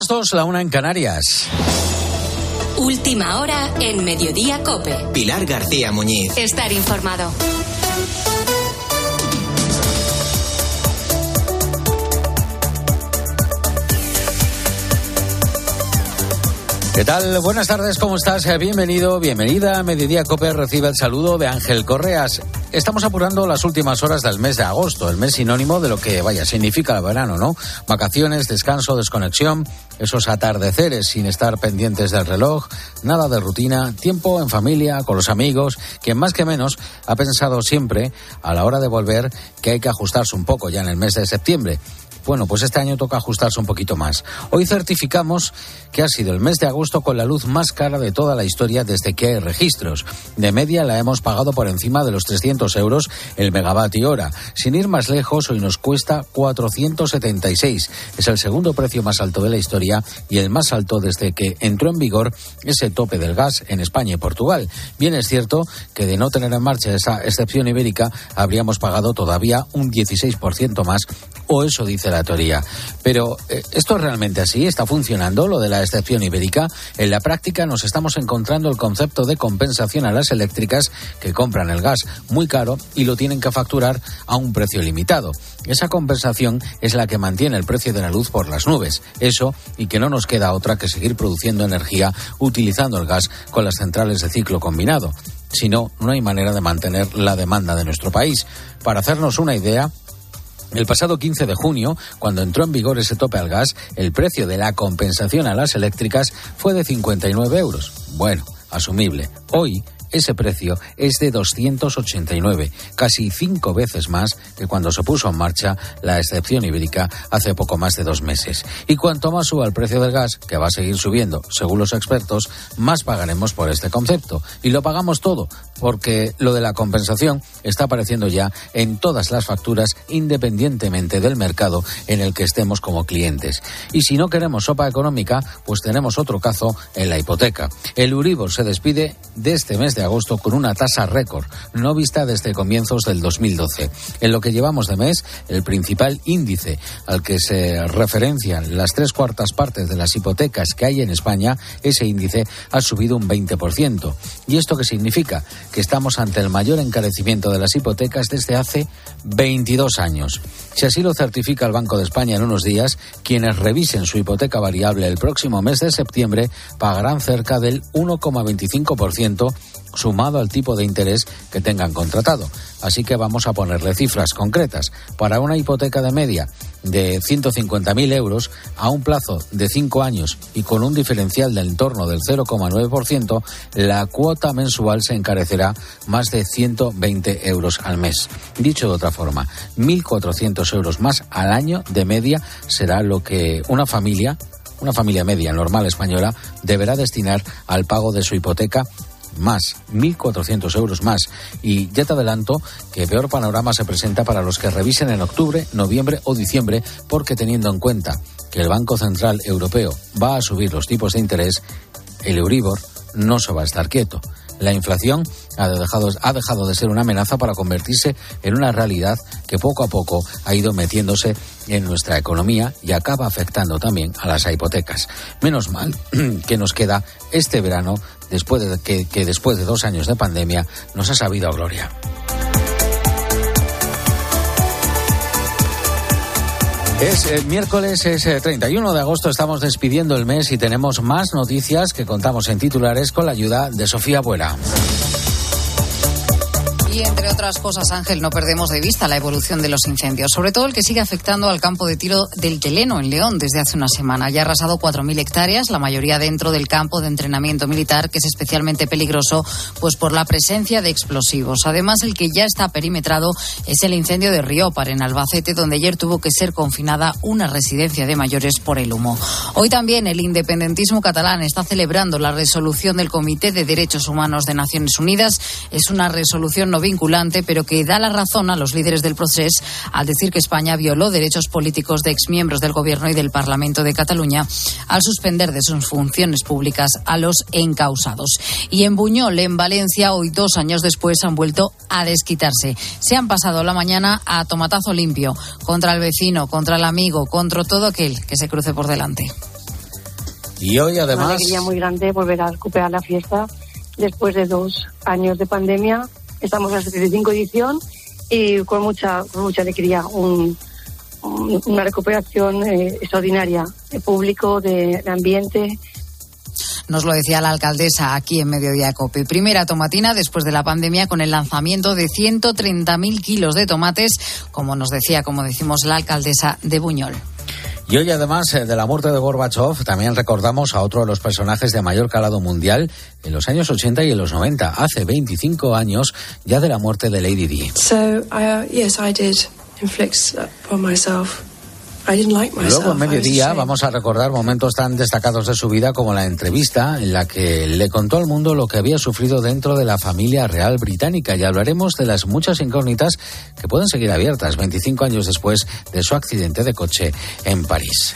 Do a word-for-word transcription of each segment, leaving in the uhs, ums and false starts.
Dos, la una en Canarias. Última hora en Mediodía COPE. Pilar García Muñiz. Estar informado. ¿Qué tal? Buenas tardes, ¿cómo estás? Bienvenido, bienvenida a Mediodía COPE. Recibe el saludo de Ángel Correas. Estamos apurando las últimas horas del mes de agosto, el mes sinónimo de lo que, vaya, significa el verano, ¿no? Vacaciones, descanso, desconexión, esos atardeceres sin estar pendientes del reloj, nada de rutina, tiempo en familia, con los amigos, quien más que menos ha pensado siempre, a la hora de volver, que hay que ajustarse un poco ya en el mes de septiembre. Bueno, pues este año toca ajustarse un poquito más. Hoy certificamos que ha sido el mes de agosto con la luz más cara de toda la historia desde que hay registros. De media la hemos pagado por encima de los trescientos euros el megavatio hora. Sin ir más lejos, hoy nos cuesta cuatrocientos setenta y seis. Es el segundo precio más alto de la historia y el más alto desde que entró en vigor ese tope del gas en España y Portugal. Bien es cierto que de no tener en marcha esa excepción ibérica habríamos pagado todavía un dieciséis por ciento más, o eso dice la teoría. Pero eh, ¿esto es realmente así? ¿Está funcionando lo de la excepción ibérica? En la práctica nos estamos encontrando el concepto de compensación a las eléctricas que compran el gas muy caro y lo tienen que facturar a un precio limitado. Esa compensación es la que mantiene el precio de la luz por las nubes. Eso, y que no nos queda otra que seguir produciendo energía utilizando el gas con las centrales de ciclo combinado. Si no, no hay manera de mantener la demanda de nuestro país. Para hacernos una idea, el pasado quince de junio, cuando entró en vigor ese tope al gas, el precio de la compensación a las eléctricas fue de cincuenta y nueve euros. Bueno, asumible. Hoy ese precio es de doscientos ochenta y nueve, casi cinco veces más que cuando se puso en marcha la excepción ibérica hace poco más de dos meses. Y cuanto más suba el precio del gas, que va a seguir subiendo, según los expertos, más pagaremos por este concepto. Y lo pagamos todo, porque lo de la compensación está apareciendo ya en todas las facturas, independientemente del mercado en el que estemos como clientes. Y si no queremos sopa económica, pues tenemos otro caso en la hipoteca. El Euribor se despide de este mes de agosto con una tasa récord, no vista desde comienzos del dos mil doce. En lo que llevamos de mes, el principal índice al que se referencian las tres cuartas partes de las hipotecas que hay en España, ese índice ha subido un veinte por ciento. ¿Y esto qué significa? Que estamos ante el mayor encarecimiento de las hipotecas desde hace veintidós años. Si así lo certifica el Banco de España en unos días, quienes revisen su hipoteca variable el próximo mes de septiembre pagarán cerca del uno coma veinticinco por ciento sumado al tipo de interés que tengan contratado. Así que vamos a ponerle cifras concretas. Para una hipoteca de media de ciento cincuenta mil euros a un plazo de cinco años y con un diferencial del entorno del cero coma nueve por ciento, la cuota mensual se encarecerá más de ciento veinte euros al mes. Dicho de otra forma, mil cuatrocientos euros más al año de media será lo que una familia, una familia media normal española, deberá destinar al pago de su hipoteca. Más, mil cuatrocientos euros más. Y ya te adelanto que peor panorama se presenta para los que revisen en octubre, noviembre o diciembre, porque teniendo en cuenta que el Banco Central Europeo va a subir los tipos de interés, el Euribor no se va a estar quieto. La inflación ha dejado, ha dejado de ser una amenaza para convertirse en una realidad que poco a poco ha ido metiéndose en nuestra economía y acaba afectando también a las hipotecas. Menos mal que nos queda este verano, después de que, que después de dos años de pandemia nos ha sabido a gloria. Es eh, miércoles, es eh, treinta y uno de agosto, estamos despidiendo el mes y tenemos más noticias que contamos en titulares con la ayuda de Sofía Buera. Y entre otras cosas, Ángel, no perdemos de vista la evolución de los incendios, sobre todo el que sigue afectando al campo de tiro del Teleno, en León, desde hace una semana. Ya ha arrasado cuatro mil hectáreas, la mayoría dentro del campo de entrenamiento militar, que es especialmente peligroso pues por la presencia de explosivos. Además, el que ya está perimetrado es el incendio de Riópar, en Albacete, donde ayer tuvo que ser confinada una residencia de mayores por el humo. Hoy también el independentismo catalán está celebrando la resolución del Comité de Derechos Humanos de Naciones Unidas. Es una resolución no vinculante, pero que da la razón a los líderes del proceso al decir que España violó derechos políticos de exmiembros del Gobierno y del Parlamento de Cataluña al suspender de sus funciones públicas a los encausados. Y en Buñol, en Valencia, hoy dos años después han vuelto a desquitarse. Se han pasado la mañana a tomatazo limpio contra el vecino, contra el amigo, contra todo aquel que se cruce por delante. Y hoy además... Una alegría muy grande volver a recuperar la fiesta después de dos años de pandemia. Estamos en la setenta y cinco edición y con mucha, con mucha alegría. Un, un, una recuperación eh, extraordinaria de público, de, de ambiente. Nos lo decía la alcaldesa aquí en Mediodía Cope. Primera tomatina después de la pandemia con el lanzamiento de ciento treinta mil kilos de tomates, como nos decía, como decimos, la alcaldesa de Buñol. Y hoy, además de la muerte de Gorbachev, también recordamos a otro de los personajes de mayor calado mundial en los años ochenta y en los noventa, hace veinticinco años ya de la muerte de Lady Di. So, uh, yes, I did inflict upon myself. Luego, en Mediodía, vamos a recordar momentos tan destacados de su vida como la entrevista en la que le contó al mundo lo que había sufrido dentro de la familia real británica, y hablaremos de las muchas incógnitas que pueden seguir abiertas veinticinco años después de su accidente de coche en París.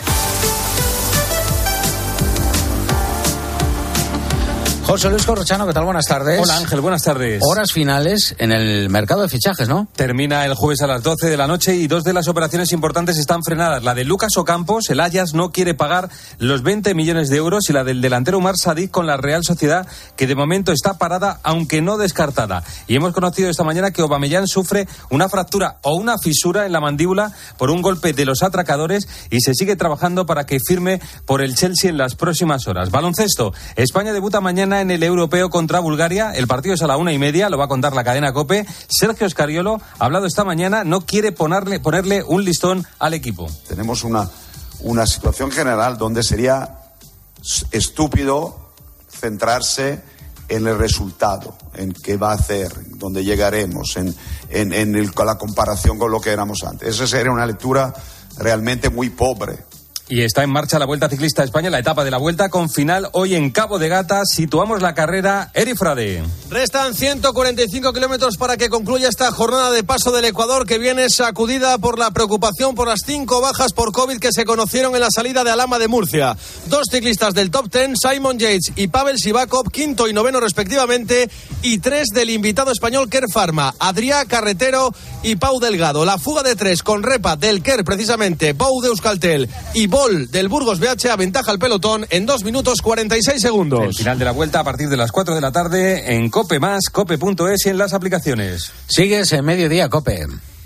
José Luis Corrochano, ¿qué tal? Buenas tardes. Hola Ángel, buenas tardes. Horas finales en el mercado de fichajes, ¿no? Termina el jueves a las doce de la noche y dos de las operaciones importantes están frenadas. La de Lucas Ocampos, el Ajax no quiere pagar los veinte millones de euros, y la del delantero Umar Sadik con la Real Sociedad, que de momento está parada, aunque no descartada. Y hemos conocido esta mañana que Aubameyang sufre una fractura o una fisura en la mandíbula por un golpe de los atracadores, y se sigue trabajando para que firme por el Chelsea en las próximas horas. Baloncesto, España debuta mañana en el europeo contra Bulgaria. El partido es a la una y media, lo va a contar la cadena COPE. Sergio Scariolo ha hablado esta mañana, no quiere ponerle, ponerle un listón al equipo. Tenemos una, una situación general donde sería estúpido centrarse en el resultado, en qué va a hacer, dónde llegaremos, en, en, en el, la comparación con lo que éramos antes. Esa sería una lectura realmente muy pobre. Y está en marcha la Vuelta Ciclista a España, la etapa de la Vuelta con final hoy en Cabo de Gata. Situamos la carrera. Eri Frade. Restan ciento cuarenta y cinco kilómetros para que concluya esta jornada de Paso del Ecuador, que viene sacudida por la preocupación por las cinco bajas por COVID que se conocieron en la salida de Alhama de Murcia. Dos ciclistas del top ten, Simon Yates y Pavel Sivakov, quinto y noveno respectivamente, y tres del invitado español Quer Pharma, Adrià Carretero y Pau Delgado. La fuga de tres con Repa del Quer, precisamente, Pau de Euskaltel y Bol del Burgos B H aventaja al pelotón en dos minutos cuarenta y seis segundos. El final de la Vuelta a partir de las cuatro de la tarde en COPE más, cope punto es y en las aplicaciones. Sigues en Mediodía COPE.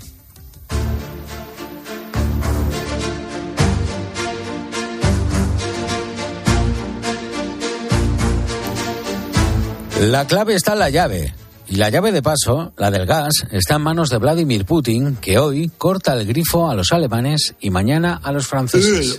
La clave está en la llave. Y la llave de paso, la del gas, está en manos de Vladimir Putin, que hoy corta el grifo a los alemanes y mañana a los franceses.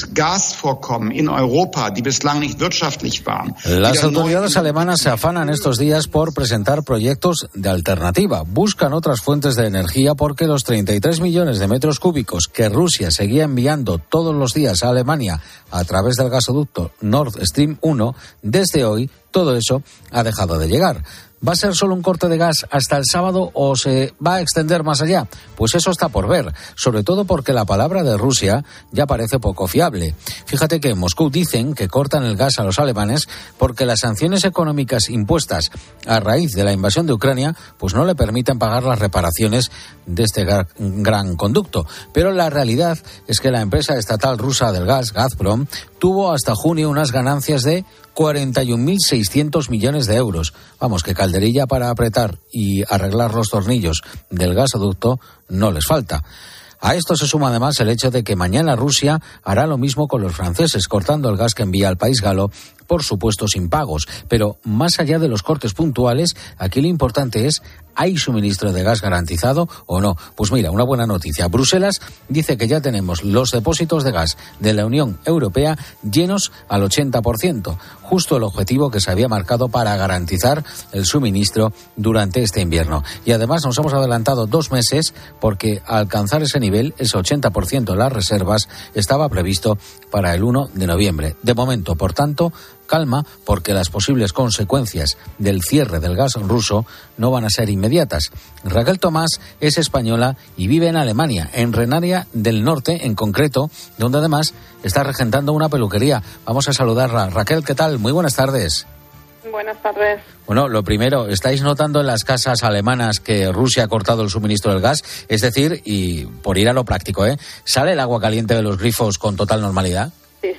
Las autoridades alemanas se afanan estos días por presentar proyectos de alternativa. Buscan otras fuentes de energía porque los treinta y tres millones de metros cúbicos que Rusia seguía enviando todos los días a Alemania a través del gasoducto Nord Stream uno, desde hoy todo eso ha dejado de llegar. ¿Va a ser solo un corte de gas hasta el sábado o se va a extender más allá? Pues eso está por ver, sobre todo porque la palabra de Rusia ya parece poco fiable. Fíjate que en Moscú dicen que cortan el gas a los alemanes porque las sanciones económicas impuestas a raíz de la invasión de Ucrania pues no le permiten pagar las reparaciones de este gran conducto. Pero la realidad es que la empresa estatal rusa del gas, Gazprom, tuvo hasta junio unas ganancias de cuarenta y un mil seiscientos millones de euros. Vamos, que calderilla para apretar y arreglar los tornillos del gasoducto no les falta. A esto se suma además el hecho de que mañana Rusia hará lo mismo con los franceses, cortando el gas que envía al país galo, por supuesto sin pagos. Pero más allá de los cortes puntuales, aquí lo importante es, ¿hay suministro de gas garantizado o no? Pues mira, una buena noticia. Bruselas dice que ya tenemos los depósitos de gas de la Unión Europea llenos al ochenta por ciento, justo el objetivo que se había marcado para garantizar el suministro durante este invierno. Y además nos hemos adelantado dos meses porque al alcanzar ese nivel, ese ochenta por ciento de las reservas, estaba previsto para el uno de noviembre. De momento, por tanto, calma, porque las posibles consecuencias del cierre del gas ruso no van a ser inmediatas. Raquel Tomás es española y vive en Alemania, en Renania del Norte en concreto, donde además está regentando una peluquería. Vamos a saludarla. Raquel, ¿qué tal? Muy buenas tardes. Buenas tardes. Bueno, lo primero, ¿estáis notando en las casas alemanas que Rusia ha cortado el suministro del gas? Es decir, y por ir a lo práctico, ¿eh? ¿Sale el agua caliente de los grifos con total normalidad? Sí, sí,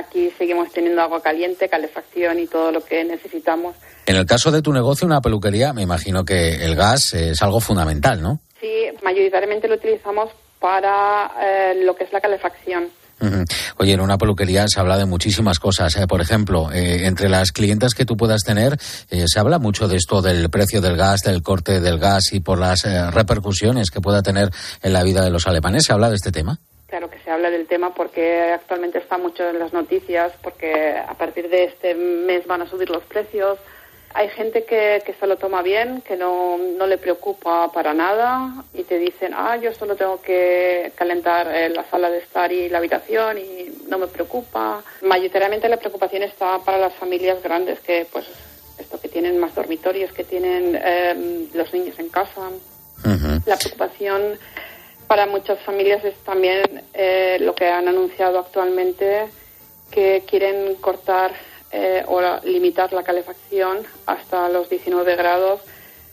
aquí seguimos teniendo agua caliente, calefacción y todo lo que necesitamos. En el caso de tu negocio, una peluquería, me imagino que el gas es algo fundamental, ¿no? Sí, mayoritariamente lo utilizamos para eh, lo que es la calefacción. Uh-huh. Oye, en una peluquería se habla de muchísimas cosas. ¿eh? Por ejemplo, eh, entre las clientas que tú puedas tener, eh, se habla mucho de esto del precio del gas, del corte del gas y por las eh, repercusiones que pueda tener en la vida de los alemanes. ¿Se habla de este tema? Claro que se habla del tema porque actualmente está mucho en las noticias, porque a partir de este mes van a subir los precios. Hay gente que, que se lo toma bien, que no, no le preocupa para nada y te dicen, ah, yo solo tengo que calentar eh, la sala de estar y la habitación y no me preocupa. Mayoritariamente la preocupación está para las familias grandes, que pues esto que tienen más dormitorios, que tienen eh, los niños en casa. Uh-huh. La preocupación para muchas familias es también eh, lo que han anunciado actualmente, que quieren cortar Eh, o limitar la calefacción hasta los diecinueve grados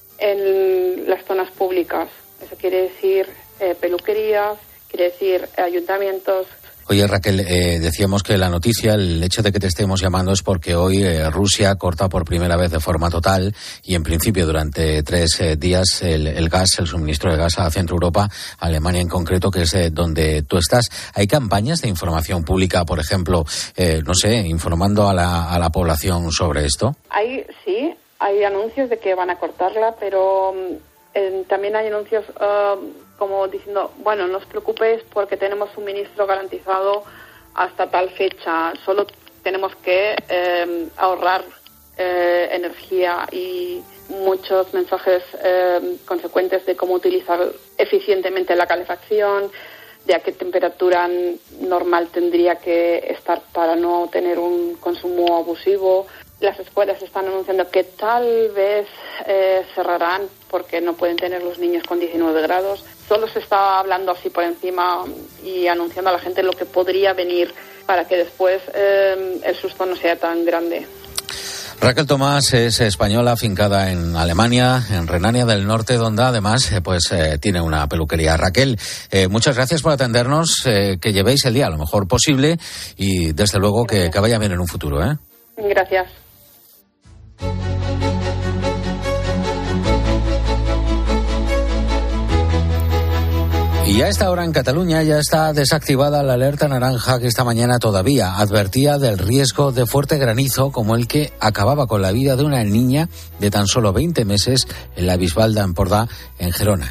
en las zonas públicas. Eso quiere decir eh, peluquerías, quiere decir eh, ayuntamientos. Oye, Raquel, eh, decíamos que la noticia, el hecho de que te estemos llamando es porque hoy eh, Rusia corta por primera vez de forma total y en principio durante tres eh, días el, el gas, el suministro de gas a Centro Europa, Alemania en concreto, que es eh, donde tú estás. ¿Hay campañas de información pública, por ejemplo, eh, no sé, informando a la, a la población sobre esto? Hay, sí, hay anuncios de que van a cortarla, pero eh, también hay anuncios Uh, como diciendo, bueno, no os preocupéis porque tenemos suministro garantizado hasta tal fecha, solo tenemos que eh, ahorrar eh, energía y muchos mensajes eh, consecuentes de cómo utilizar eficientemente la calefacción, de a qué temperatura normal tendría que estar para no tener un consumo abusivo. Las escuelas están anunciando que tal vez eh, cerrarán porque no pueden tener los niños con diecinueve grados. Solo se está hablando así por encima y anunciando a la gente lo que podría venir para que después eh, el susto no sea tan grande. Raquel Tomás es española, afincada en Alemania, en Renania del Norte, donde además eh, pues eh, tiene una peluquería. Raquel, eh, muchas gracias por atendernos, eh, que llevéis el día lo mejor posible y desde luego que, que vaya bien en un futuro, ¿eh? Gracias. Y a esta hora en Cataluña ya está desactivada la alerta naranja que esta mañana todavía advertía del riesgo de fuerte granizo como el que acababa con la vida de una niña de tan solo veinte meses en la Bisbal d'Empordà, en Gerona.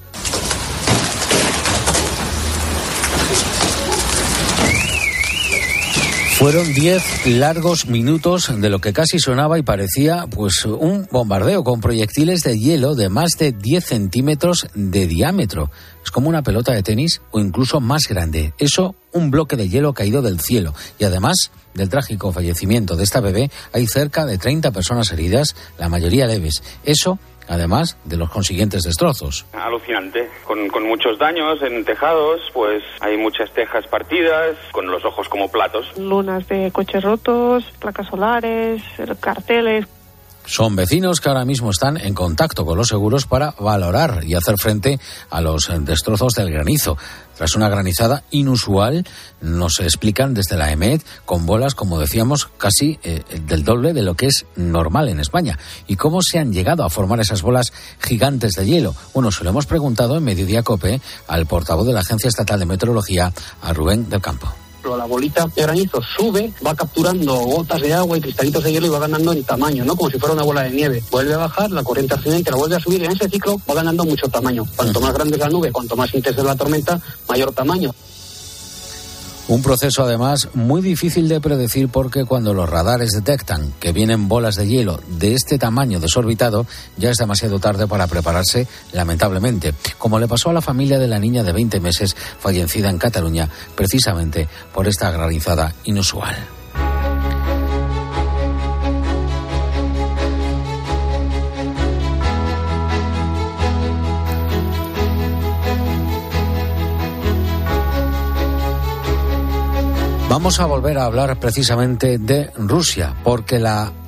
Fueron diez largos minutos de lo que casi sonaba y parecía pues un bombardeo con proyectiles de hielo de más de diez centímetros de diámetro. Es como una pelota de tenis o incluso más grande. Eso, un bloque de hielo caído del cielo. Y además del trágico fallecimiento de esta bebé, hay cerca de treinta personas heridas, la mayoría leves. Eso, además de los consiguientes destrozos. Alucinante, con, con muchos daños en tejados, pues hay muchas tejas partidas, con los ojos como platos. Lunas de coches rotos, placas solares, carteles. Son vecinos que ahora mismo están en contacto con los seguros para valorar y hacer frente a los destrozos del granizo. Tras una granizada inusual, nos explican desde la EMET, con bolas, como decíamos, casi eh, del doble de lo que es normal en España. ¿Y cómo se han llegado a formar esas bolas gigantes de hielo? Bueno, se lo hemos preguntado en Mediodía COPE al portavoz de la Agencia Estatal de Meteorología, a Rubén del Campo. La bolita de granizo sube, va capturando gotas de agua y cristalitos de hielo y va ganando en tamaño, ¿no? Como si fuera una bola de nieve. Vuelve a bajar, la corriente ascendente la vuelve a subir y en ese ciclo va ganando mucho tamaño. Cuanto más grande es la nube, cuanto más intensa es la tormenta, mayor tamaño. Un proceso, además, muy difícil de predecir porque cuando los radares detectan que vienen bolas de hielo de este tamaño desorbitado, ya es demasiado tarde para prepararse, lamentablemente, como le pasó a la familia de la niña de veinte meses fallecida en Cataluña, precisamente por esta granizada inusual. Vamos a volver a hablar precisamente de Rusia, porque la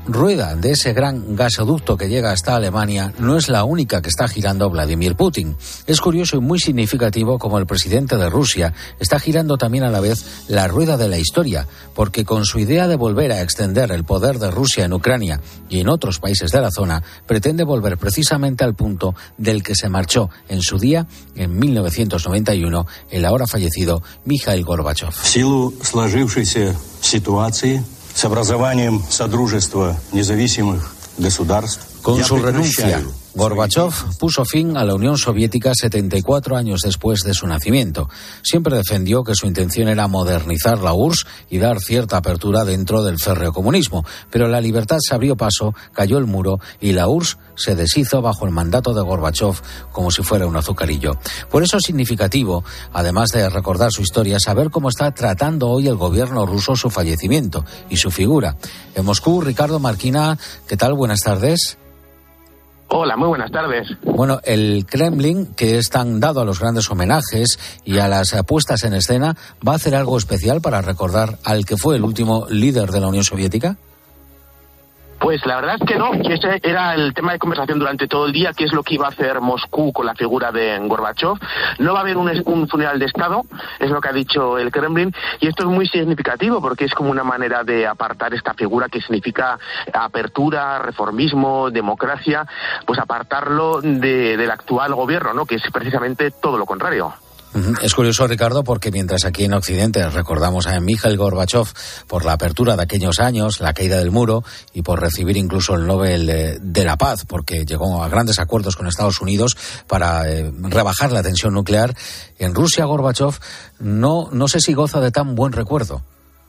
rueda de ese gran gasoducto que llega hasta Alemania no es la única que está girando Vladimir Putin. Es curioso y muy significativo como el presidente de Rusia está girando también a la vez la rueda de la historia, porque con su idea de volver a extender el poder de Rusia en Ucrania y en otros países de la zona, pretende volver precisamente al punto del que se marchó en su día, en mil novecientos noventa y uno, el ahora fallecido Mikhail Gorbachev. В силу сложившейся ситуации с образованием Содружества независимых государств. Con su renuncia, Gorbachev puso fin a la Unión Soviética setenta y cuatro años después de su nacimiento. Siempre defendió que su intención era modernizar la U R S S y dar cierta apertura dentro del férreo comunismo. Pero la libertad se abrió paso, cayó el muro y la U R S S se deshizo bajo el mandato de Gorbachev como si fuera un azucarillo. Por eso es significativo, además de recordar su historia, saber cómo está tratando hoy el gobierno ruso su fallecimiento y su figura. En Moscú, Ricardo Marquina, ¿qué tal? Buenas tardes. Hola, muy buenas tardes. Bueno, el Kremlin, que es tan dado a los grandes homenajes y a las puestas en escena, ¿va a hacer algo especial para recordar al que fue el último líder de la Unión Soviética? Pues la verdad es que no, que ese era el tema de conversación durante todo el día, qué es lo que iba a hacer Moscú con la figura de Gorbachev. No va a haber un, un funeral de Estado, es lo que ha dicho el Kremlin, y esto es muy significativo porque es como una manera de apartar esta figura que significa apertura, reformismo, democracia, pues apartarlo de, del actual gobierno, ¿no? Que es precisamente todo lo contrario. Es curioso, Ricardo, porque mientras aquí en Occidente recordamos a Mikhail Gorbachev por la apertura de aquellos años, la caída del muro y por recibir incluso el Nobel de la Paz, porque llegó a grandes acuerdos con Estados Unidos para eh, rebajar la tensión nuclear, en Rusia Gorbachev no, no sé si goza de tan buen recuerdo.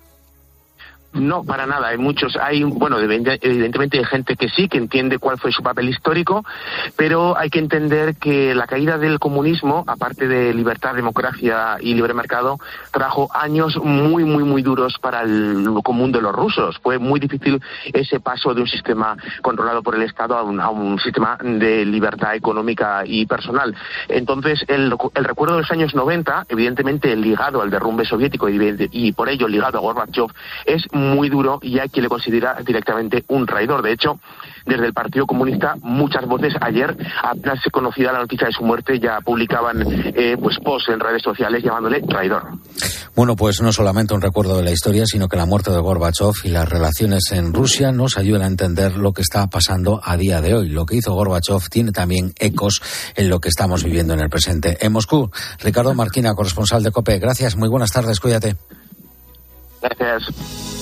No, para nada. Hay muchos, hay, bueno, evidentemente hay gente que sí, que entiende cuál fue su papel histórico, pero hay que entender que la caída del comunismo, aparte de libertad, democracia y libre mercado, trajo años muy, muy, muy duros para el común de los rusos. Fue muy difícil ese paso de un sistema controlado por el Estado a un, a un sistema de libertad económica y personal. Entonces, el, el recuerdo de los años noventa, evidentemente ligado al derrumbe soviético y, y por ello ligado a Gorbachev, es muy duro y hay quien le considera directamente un traidor. De hecho, desde el Partido Comunista muchas voces ayer, apenas se conocida la noticia de su muerte, ya publicaban eh, pues posts en redes sociales llamándole traidor. Bueno, pues no solamente un recuerdo de la historia, sino que la muerte de Gorbachev y las relaciones en Rusia nos ayudan a entender lo que está pasando a día de hoy. Lo que hizo Gorbachev tiene también ecos en lo que estamos viviendo en el presente. En Moscú, Ricardo Marquina, corresponsal de COPE. Gracias, muy buenas tardes, cuídate. Gracias.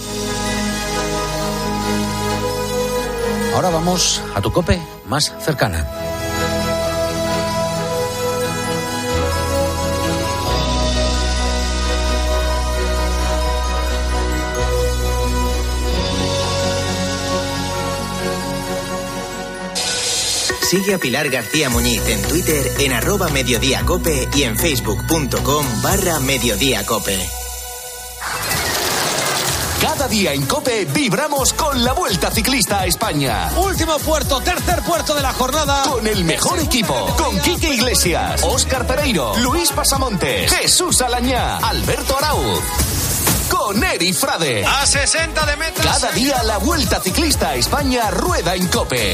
Ahora vamos a tu COPE más cercana. Sigue a Pilar García Muñiz en Twitter en arroba mediodíacope y en facebook.com barra mediodíacope. Cada día en COPE vibramos con la Vuelta Ciclista a España. Último puerto, tercer puerto de la jornada. Con el mejor equipo. Con Quique Iglesias, Óscar Pereiro, Luis Pasamontes, Jesús Alañá, Alberto Arauz. Con Eri Frade. A sesenta de metros. Cada día la Vuelta Ciclista a España rueda en COPE.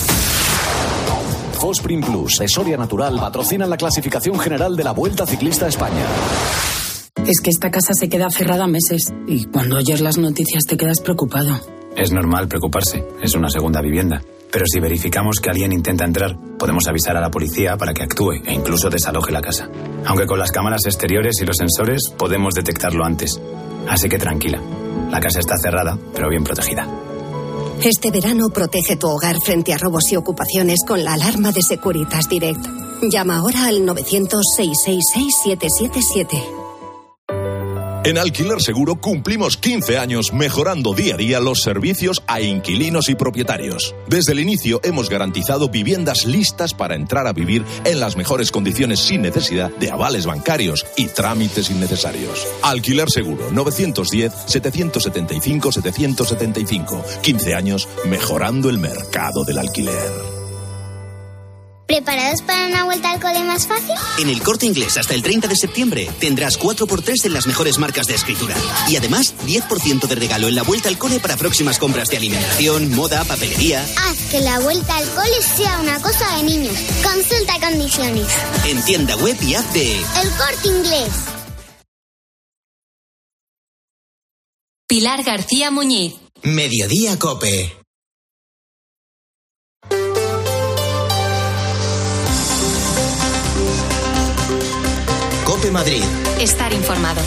Fosprin Plus de Soria Natural patrocinan la clasificación general de la Vuelta Ciclista a España. Es que esta casa se queda cerrada meses y cuando oyes las noticias te quedas preocupado. Es normal preocuparse, es una segunda vivienda. Pero si verificamos que alguien intenta entrar, podemos avisar a la policía para que actúe e incluso desaloje la casa. Aunque con las cámaras exteriores y los sensores podemos detectarlo antes. Así que tranquila, la casa está cerrada, pero bien protegida. Este verano protege tu hogar frente a robos y ocupaciones con la alarma de Securitas Direct. Llama ahora al novecientos, seiscientos sesenta y seis, siete siete siete. En Alquiler Seguro cumplimos quince años mejorando día a día los servicios a inquilinos y propietarios. Desde el inicio hemos garantizado viviendas listas para entrar a vivir en las mejores condiciones sin necesidad de avales bancarios y trámites innecesarios. Alquiler Seguro, novecientos diez, setecientos setenta y cinco, setecientos setenta y cinco. quince años mejorando el mercado del alquiler. ¿Preparados para una vuelta al cole más fácil? En El Corte Inglés hasta el treinta de septiembre tendrás cuatro por tres en las mejores marcas de escritura. Y además diez por ciento de regalo en la vuelta al cole para próximas compras de alimentación, moda, papelería. Haz que la vuelta al cole sea una cosa de niños. Consulta condiciones. En tienda web y app de El Corte Inglés. Pilar García Muñiz. Mediodía Cope. Cope Madrid. Estar informado.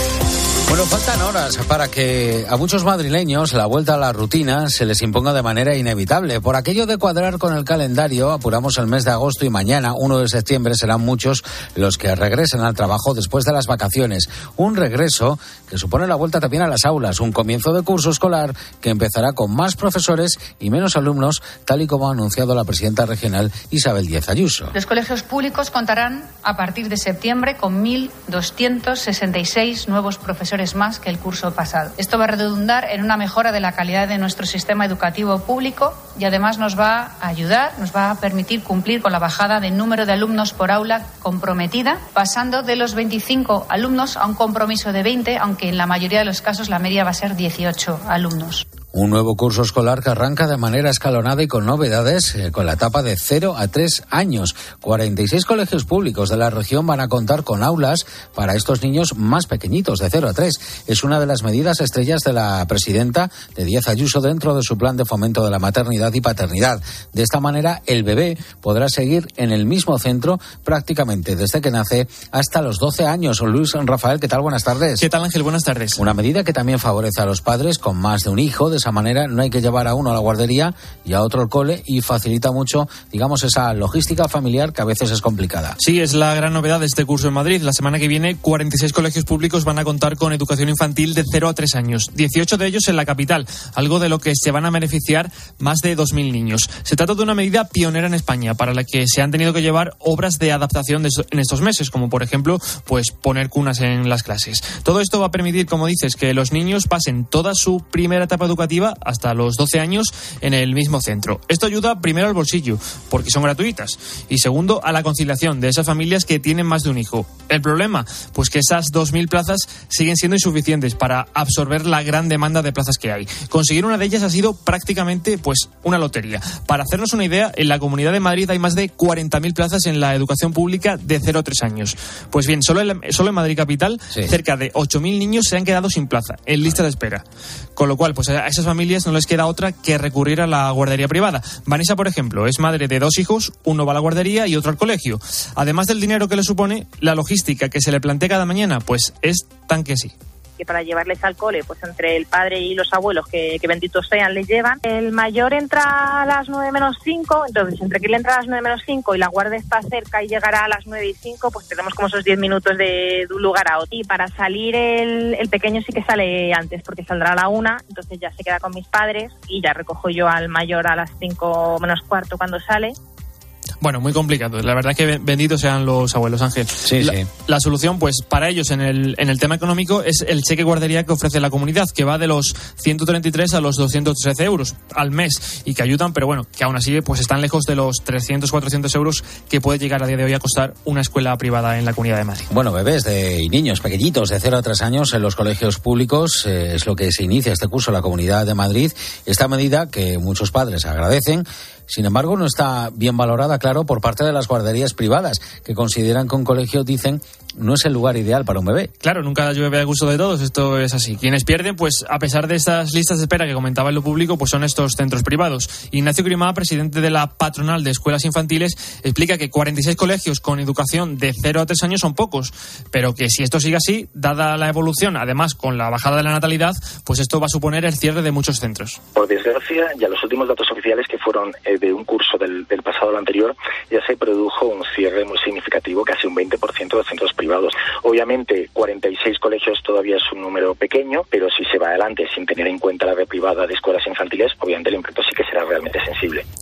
Bueno, faltan horas para que a muchos madrileños la vuelta a la rutina se les imponga de manera inevitable. Por aquello de cuadrar con el calendario, apuramos el mes de agosto y mañana, uno de septiembre, serán muchos los que regresen al trabajo después de las vacaciones. Un regreso que supone la vuelta también a las aulas, un comienzo de curso escolar que empezará con más profesores y menos alumnos, tal y como ha anunciado la presidenta regional Isabel Díaz Ayuso. Los colegios públicos contarán a partir de septiembre con mil doscientos sesenta y seis nuevos profesores más que el curso pasado. Esto va a redundar en una mejora de la calidad de nuestro sistema educativo público y además nos va a ayudar, nos va a permitir cumplir con la bajada del número de alumnos por aula comprometida, pasando de los veinticinco alumnos a un compromiso de veinte, aunque en la mayoría de los casos la media va a ser dieciocho alumnos. Un nuevo curso escolar que arranca de manera escalonada y con novedades, eh, con la etapa de cero a tres años. cuarenta y seis colegios públicos de la región van a contar con aulas para estos niños más pequeñitos, de cero a tres. Es una de las medidas estrellas de la presidenta de Díaz Ayuso dentro de su plan de fomento de la maternidad y paternidad. De esta manera, el bebé podrá seguir en el mismo centro prácticamente desde que nace hasta los doce años. Luis Rafael, ¿qué tal? Buenas tardes. ¿Qué tal, Ángel? Buenas tardes. Una medida que también favorece a los padres con más de un hijo. De esa manera no hay que llevar a uno a la guardería y a otro al cole y facilita mucho, digamos, esa logística familiar que a veces es complicada. Sí, es la gran novedad de este curso en Madrid. La semana que viene, cuarenta y seis colegios públicos van a contar con educación infantil de cero a tres años. dieciocho de ellos en la capital, algo de lo que se van a beneficiar más de dos mil niños. Se trata de una medida pionera en España para la que se han tenido que llevar obras de adaptación de en estos meses, como por ejemplo, pues poner cunas en las clases. Todo esto va a permitir, como dices, que los niños pasen toda su primera etapa educativa hasta los doce años en el mismo centro. Esto ayuda primero al bolsillo, porque son gratuitas, y segundo a la conciliación de esas familias que tienen más de un hijo. El problema, pues que esas dos mil plazas siguen siendo insuficientes para absorber la gran demanda de plazas que hay. Conseguir una de ellas ha sido prácticamente pues una lotería. Para hacernos una idea, en la Comunidad de Madrid hay más de cuarenta mil plazas en la educación pública de cero a tres años. Pues bien, solo en, solo en Madrid capital, sí, cerca de ocho mil niños se han quedado sin plaza, en lista de espera. Con lo cual, pues a esas familias no les queda otra que recurrir a la guardería privada. Vanessa, por ejemplo, es madre de dos hijos, uno va a la guardería y otro al colegio. Además del dinero que le supone, la logística que se le plantea cada mañana, pues es tan que sí. Que para llevarles al cole, pues entre el padre y los abuelos, que, que benditos sean, les llevan. El mayor entra a las nueve menos cinco, entonces entre que él entra a las nueve menos cinco y la guardia está cerca y llegará a las nueve y cinco, pues tenemos como esos diez minutos de, de un lugar a otro. Y para salir el, el pequeño sí que sale antes, porque saldrá a la una, entonces ya se queda con mis padres y ya recojo yo al mayor a las cinco menos cuarto cuando sale. Bueno, muy complicado. La verdad es que benditos sean los abuelos, Ángel. Sí, la, sí. La solución, pues, para ellos en el, en el tema económico es el cheque guardería que ofrece la comunidad, que va de los ciento treinta y tres a los doscientos trece euros al mes y que ayudan, pero bueno, que aún así pues están lejos de los trescientos, cuatrocientos euros que puede llegar a día de hoy a costar una escuela privada en la Comunidad de Madrid. Bueno, bebés de, y niños pequeñitos de cero a tres años en los colegios públicos eh, es lo que se inicia este curso en la Comunidad de Madrid. Esta medida que muchos padres agradecen, sin embargo, no está bien valorada, claro, por parte de las guarderías privadas, que consideran que un colegio, dicen, no es el lugar ideal para un bebé. Claro, nunca llueve a gusto de todos, esto es así. Quienes pierden, pues a pesar de estas listas de espera que comentaba en lo público, pues son estos centros privados. Ignacio Grimá, presidente de la patronal de escuelas infantiles, explica que cuarenta y seis colegios con educación de cero a tres años son pocos, pero que si esto sigue así, dada la evolución, además con la bajada de la natalidad, pues esto va a suponer el cierre de muchos centros. Por desgracia, ya los últimos datos oficiales que fueron eh, de un curso del, del pasado al anterior, ya se produjo un cierre muy significativo, casi un veinte por ciento de centros privados. Obviamente, cuarenta y seis colegios todavía es un número pequeño, pero si se va adelante sin tener en cuenta la red privada de escuelas infantiles, obviamente el impacto sí que será realmente sensible.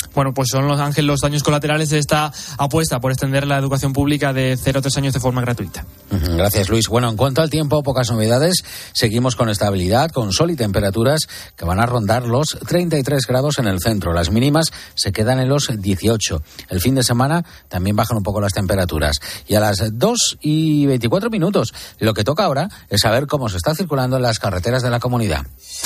Bueno, pues son los Ángel los daños colaterales de esta apuesta por extender la educación pública de cero a tres años de forma gratuita. Gracias, Luis. Bueno, en cuanto al tiempo, pocas novedades. Seguimos con estabilidad, con sol y temperaturas que van a rondar los treinta y tres grados en el centro. Las mínimas se quedan en los dieciocho. El fin de semana también bajan un poco las temperaturas. Y a las dos y veinticuatro minutos, lo que toca ahora es saber cómo se está circulando en las carreteras de la comunidad.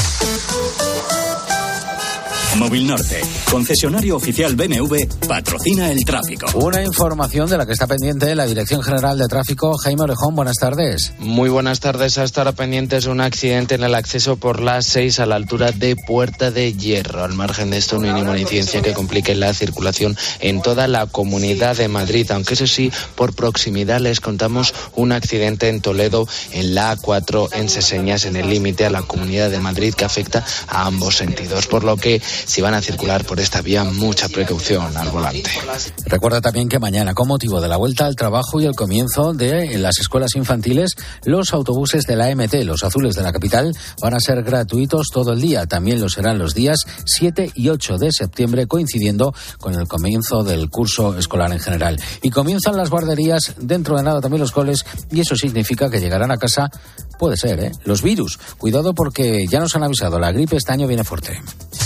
Móvil Norte, concesionario oficial B M W, patrocina el tráfico. Una información de la que está pendiente la Dirección General de Tráfico. Jaime Orejón, buenas tardes. Muy buenas tardes. A estar pendientes un accidente en el acceso por la seis a la altura de Puerta de Hierro. Al margen de esto, no hay ninguna incidencia que complique la circulación en toda la Comunidad de Madrid, aunque eso sí, por proximidad les contamos un accidente en Toledo en la A cuatro en Seseñas, en el límite a la Comunidad de Madrid, que afecta a ambos sentidos, por lo que si van a circular por esta vía, mucha precaución al volante. Recuerda también que mañana, con motivo de la vuelta al trabajo y el comienzo de las escuelas infantiles, los autobuses de la A M T, los azules de la capital, van a ser gratuitos todo el día. También lo serán los días siete y ocho de septiembre, coincidiendo con el comienzo del curso escolar en general. Y comienzan las guarderías, dentro de nada también los coles, y eso significa que llegarán a casa, puede ser, ¿eh?, los virus. Cuidado porque ya nos han avisado, la gripe este año viene fuerte.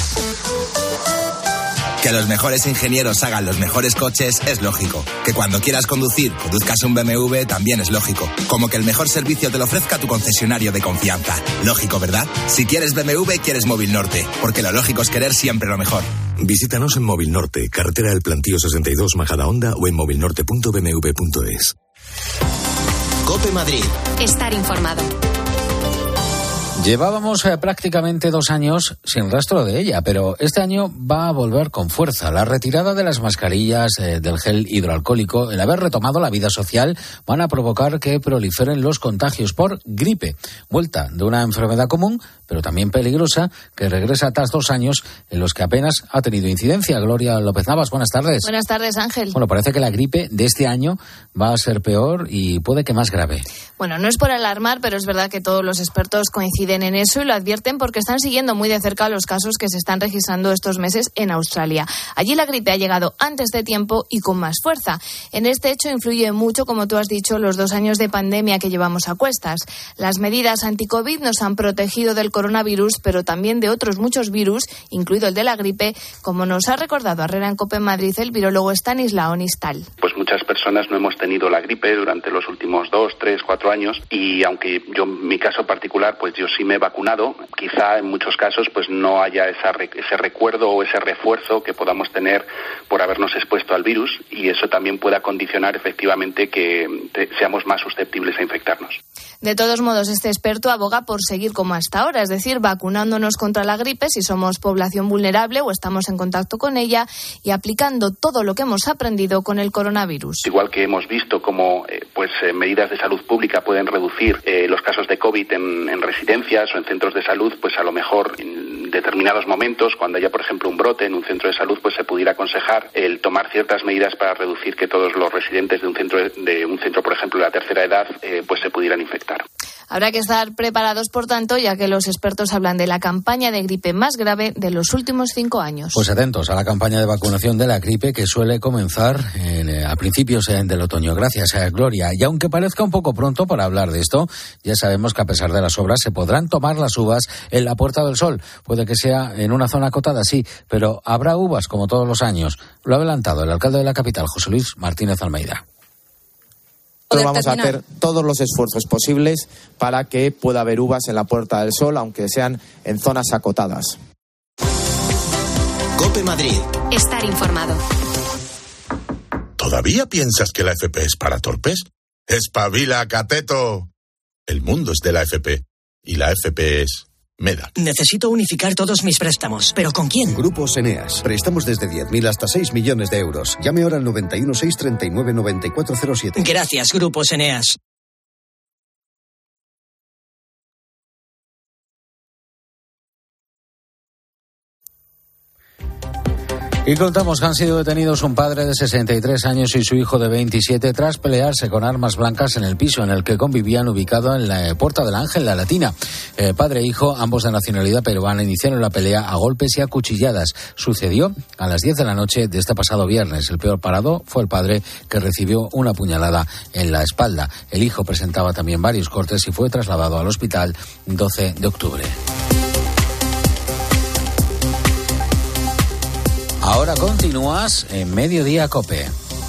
Que los mejores ingenieros hagan los mejores coches es lógico. Que cuando quieras conducir, conduzcas un B M W también es lógico. Como que el mejor servicio te lo ofrezca tu concesionario de confianza. Lógico, ¿verdad? Si quieres B M W, quieres Móvil Norte. Porque lo lógico es querer siempre lo mejor. Visítanos en Móvil Norte, carretera del Plantío sesenta y dos, Majadahonda, o en movilnorte punto b m w punto es. COPE Madrid. Estar informado. Llevábamos eh, prácticamente dos años sin rastro de ella, pero este año va a volver con fuerza. La retirada de las mascarillas, eh, del gel hidroalcohólico, el haber retomado la vida social, van a provocar que proliferen los contagios por gripe. Vuelta de una enfermedad común, pero también peligrosa, que regresa tras dos años en los que apenas ha tenido incidencia. Gloria López Navas, buenas tardes. Buenas tardes, Ángel. Bueno, parece que la gripe de este año va a ser peor y puede que más grave. Bueno, no es por alarmar, pero es verdad que todos los expertos coinciden en eso y lo advierten porque están siguiendo muy de cerca los casos que se están registrando estos meses en Australia. Allí la gripe ha llegado antes de tiempo y con más fuerza. En este hecho influye mucho, como tú has dicho, los dos años de pandemia que llevamos a cuestas. Las medidas anti-COVID nos han protegido del coronavirus, pero también de otros muchos virus, incluido el de la gripe, como nos ha recordado Herrera en COPE Madrid el virólogo Stanislao Nistal. Pues muchas personas no hemos tenido la gripe durante los últimos dos, tres, cuatro años y aunque yo en mi caso particular, pues yo sí me he vacunado, quizá en muchos casos pues no haya esa, ese recuerdo o ese refuerzo que podamos tener por habernos expuesto al virus y eso también pueda condicionar efectivamente que te, seamos más susceptibles a infectarnos. De todos modos, este experto aboga por seguir como hasta ahora, es decir, vacunándonos contra la gripe si somos población vulnerable o estamos en contacto con ella y aplicando todo lo que hemos aprendido con el coronavirus. Igual que hemos visto cómo eh, pues, eh, medidas de salud pública pueden reducir eh, los casos de COVID en, en residencias o en centros de salud, pues a lo mejor en determinados momentos, cuando haya, por ejemplo, un brote en un centro de salud, pues se pudiera aconsejar el tomar ciertas medidas para reducir que todos los residentes de un centro, de un centro por ejemplo, de la tercera edad, eh, pues se pudieran infectar. Habrá que estar preparados, por tanto, ya que los expertos hablan de la campaña de gripe más grave de los últimos cinco años. Pues atentos a la campaña de vacunación de la gripe que suele comenzar en, a principios en, del otoño. Gracias, a Gloria. Y aunque parezca un poco pronto para hablar de esto, ya sabemos que a pesar de las obras se podrán tomar las uvas en la Puerta del Sol. Puede que sea en una zona acotada, sí, pero habrá uvas como todos los años. Lo ha adelantado el alcalde de la capital, José Luis Martínez Almeida. Vamos a hacer todos los esfuerzos posibles para que pueda haber uvas en la Puerta del Sol, aunque sean en zonas acotadas. COPE Madrid. Estar informado. ¿Todavía piensas que la F P es para torpes? ¡Espabila, cateto! El mundo es de la F P y la F P es MEDAC. Necesito unificar todos mis préstamos. ¿Pero con quién? Grupos Eneas. Préstamos desde diez mil hasta seis millones de euros. Llame ahora al noventa y uno, seiscientos treinta y nueve, noventa y cuatro cero siete. Gracias, Grupos Eneas. Y contamos que han sido detenidos un padre de sesenta y tres años y su hijo de veintisiete tras pelearse con armas blancas en el piso en el que convivían, ubicado en la Puerta del Ángel, La Latina. Eh, padre e hijo, ambos de nacionalidad peruana, iniciaron la pelea a golpes y a cuchilladas. Sucedió a las diez de la noche de este pasado viernes. El peor parado fue el padre, que recibió una puñalada en la espalda. El hijo presentaba también varios cortes y fue trasladado al hospital doce de octubre. Ahora continúas en Mediodía COPE.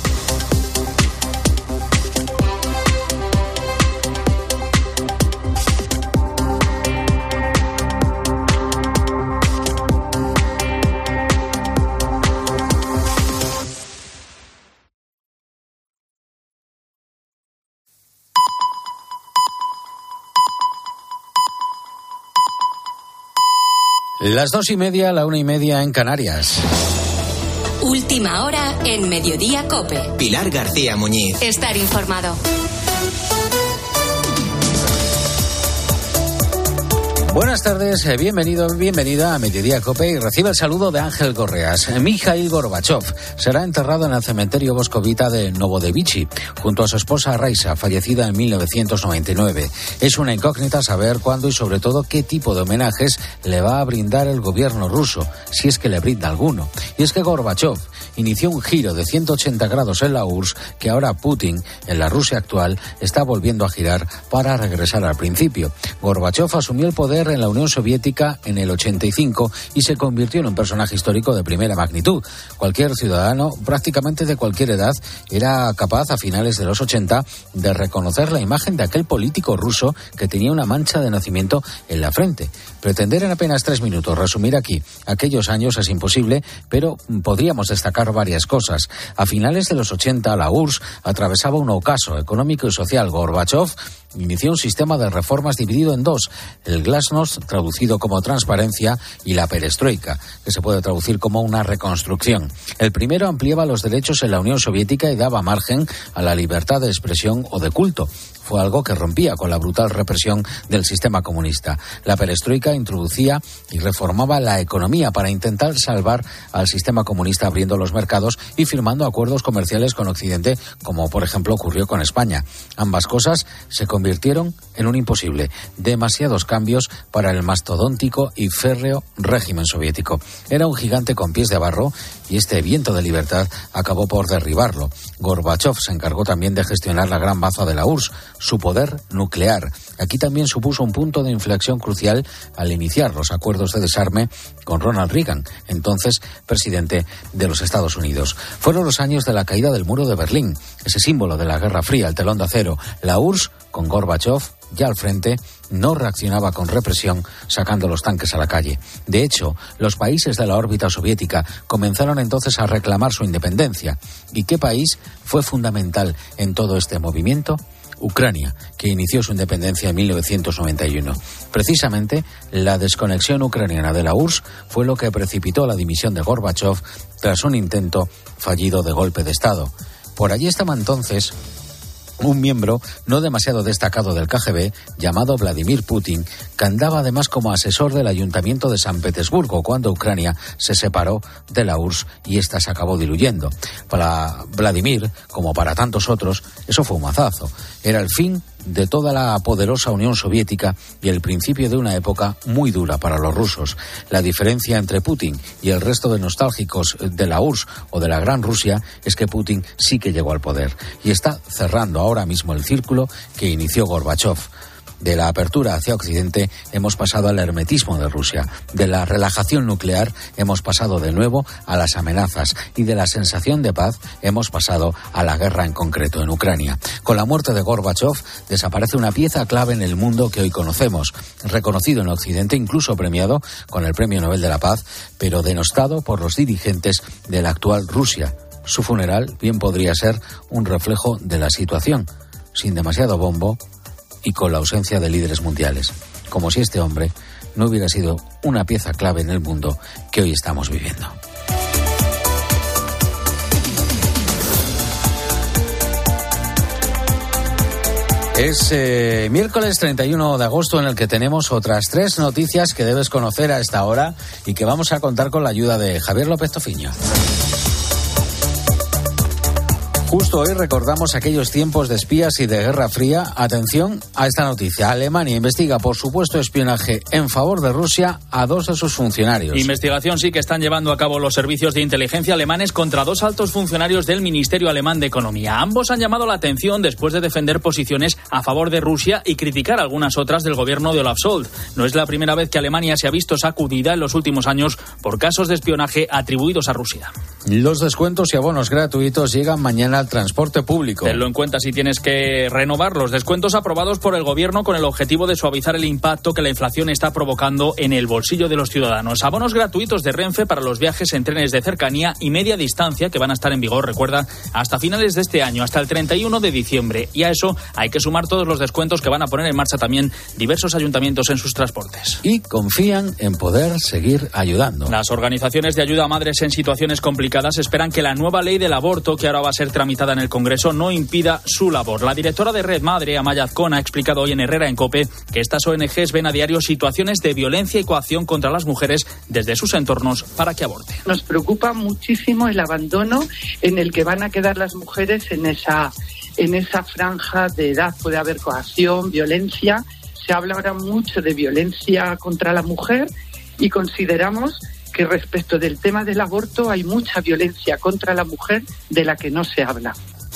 Las dos y media, la una y media en Canarias. Última hora en Mediodía COPE. Pilar García Muñiz. Estar informado. Buenas tardes, bienvenido, bienvenida a Mediodía COPE y recibe el saludo de Ángel Correas. Mikhail Gorbachev será enterrado en el cementerio Moscovita de Novodevichy, junto a su esposa Raisa, fallecida en mil novecientos noventa y nueve. Es una incógnita saber cuándo y sobre todo qué tipo de homenajes le va a brindar el gobierno ruso, si es que le brinda alguno. Y es que Gorbachev inició un giro de ciento ochenta grados en la U R S S que ahora Putin, en la Rusia actual, está volviendo a girar para regresar al principio. Gorbachev asumió el poder en la Unión Soviética en el ochenta y cinco y se convirtió en un personaje histórico de primera magnitud. Cualquier ciudadano, prácticamente de cualquier edad, era capaz a finales de los ochenta de reconocer la imagen de aquel político ruso que tenía una mancha de nacimiento en la frente. Pretender en apenas tres minutos resumir aquí aquellos años es imposible, pero podríamos destacar varias cosas. A finales de los ochenta, la U R S S atravesaba un ocaso económico y social. Gorbachev inició un sistema de reformas dividido en dos: el glasnost, traducido como transparencia, y la perestroika, que se puede traducir como una reconstrucción. El primero ampliaba los derechos en la Unión Soviética y daba margen a la libertad de expresión o de culto. Fue algo que rompía con la brutal represión del sistema comunista. La perestroika introducía y reformaba la economía para intentar salvar al sistema comunista, abriendo los mercados y firmando acuerdos comerciales con Occidente, como por ejemplo ocurrió con España. Ambas cosas se convirtieron en un imposible. Demasiados cambios para el mastodóntico y férreo régimen soviético. Era un gigante con pies de barro y este viento de libertad acabó por derribarlo. Gorbachev se encargó también de gestionar la gran baza de la U R S S, su poder nuclear. Aquí también supuso un punto de inflexión crucial al iniciar los acuerdos de desarme con Ronald Reagan, entonces presidente de los Estados Unidos. Fueron los años de la caída del muro de Berlín, ese símbolo de la Guerra Fría, el telón de acero. La U R S S, con Gorbachev ya al frente, no reaccionaba con represión sacando los tanques a la calle. De hecho, los países de la órbita soviética comenzaron entonces a reclamar su independencia. ¿Y qué país fue fundamental en todo este movimiento? Ucrania, que inició su independencia en mil novecientos noventa y uno. Precisamente, la desconexión ucraniana de la U R S S fue lo que precipitó la dimisión de Gorbachev tras un intento fallido de golpe de Estado. Por allí estaba entonces un miembro no demasiado destacado del K G B llamado Vladimir Putin, que andaba además como asesor del Ayuntamiento de San Petersburgo cuando Ucrania se separó de la U R S S y ésta se acabó diluyendo. Para Vladimir, como para tantos otros, eso fue un mazazo. Era el fin de toda la poderosa Unión Soviética y el principio de una época muy dura para los rusos. La diferencia entre Putin y el resto de nostálgicos de la U R S S o de la Gran Rusia es que Putin sí que llegó al poder y está cerrando ahora mismo el círculo que inició Gorbachev. De la apertura hacia Occidente hemos pasado al hermetismo de Rusia. De la relajación nuclear hemos pasado de nuevo a las amenazas. Y de la sensación de paz hemos pasado a la guerra en concreto en Ucrania. Con la muerte de Gorbachev desaparece una pieza clave en el mundo que hoy conocemos. Reconocido en Occidente, incluso premiado con el Premio Nobel de la Paz, pero denostado por los dirigentes de la actual Rusia. Su funeral bien podría ser un reflejo de la situación, sin demasiado bombo y con la ausencia de líderes mundiales, como si este hombre no hubiera sido una pieza clave en el mundo que hoy estamos viviendo. Es eh, miércoles treinta y uno de agosto en el que tenemos otras tres noticias que debes conocer a esta hora y que vamos a contar con la ayuda de Javier López Tofiño. Justo hoy recordamos aquellos tiempos de espías y de Guerra Fría. Atención a esta noticia. Alemania investiga por supuesto espionaje en favor de Rusia a dos de sus funcionarios. Investigación sí que están llevando a cabo los servicios de inteligencia alemanes contra dos altos funcionarios del Ministerio Alemán de Economía. Ambos han llamado la atención después de defender posiciones a favor de Rusia y criticar algunas otras del gobierno de Olaf Scholz. No es la primera vez que Alemania se ha visto sacudida en los últimos años por casos de espionaje atribuidos a Rusia. Los descuentos y abonos gratuitos llegan mañana al transporte público. Tenlo en cuenta si tienes que renovar los descuentos aprobados por el gobierno con el objetivo de suavizar el impacto que la inflación está provocando en el bolsillo de los ciudadanos. Abonos gratuitos de Renfe para los viajes en trenes de cercanía y media distancia que van a estar en vigor, recuerda, hasta finales de este año, hasta el treinta y uno de diciembre. Y a eso hay que sumar todos los descuentos que van a poner en marcha también diversos ayuntamientos en sus transportes. Y confían en poder seguir ayudando. Las organizaciones de ayuda a madres en situaciones complicadas esperan que la nueva ley del aborto, que ahora va a ser tramitada en el Congreso, no impida su labor. La directora de Red Madre, Amaya Azcón, ha explicado hoy en Herrera en COPE que estas O N Ges ven a diario situaciones de violencia y coacción contra las mujeres desde sus entornos para que aborten. Nos preocupa muchísimo el abandono en el que van a quedar las mujeres en esa, en esa franja de edad. Puede haber coacción, violencia. Se habla ahora mucho de violencia contra la mujer y consideramos que respecto del tema del aborto hay mucha violencia contra la mujer de la que no se habla.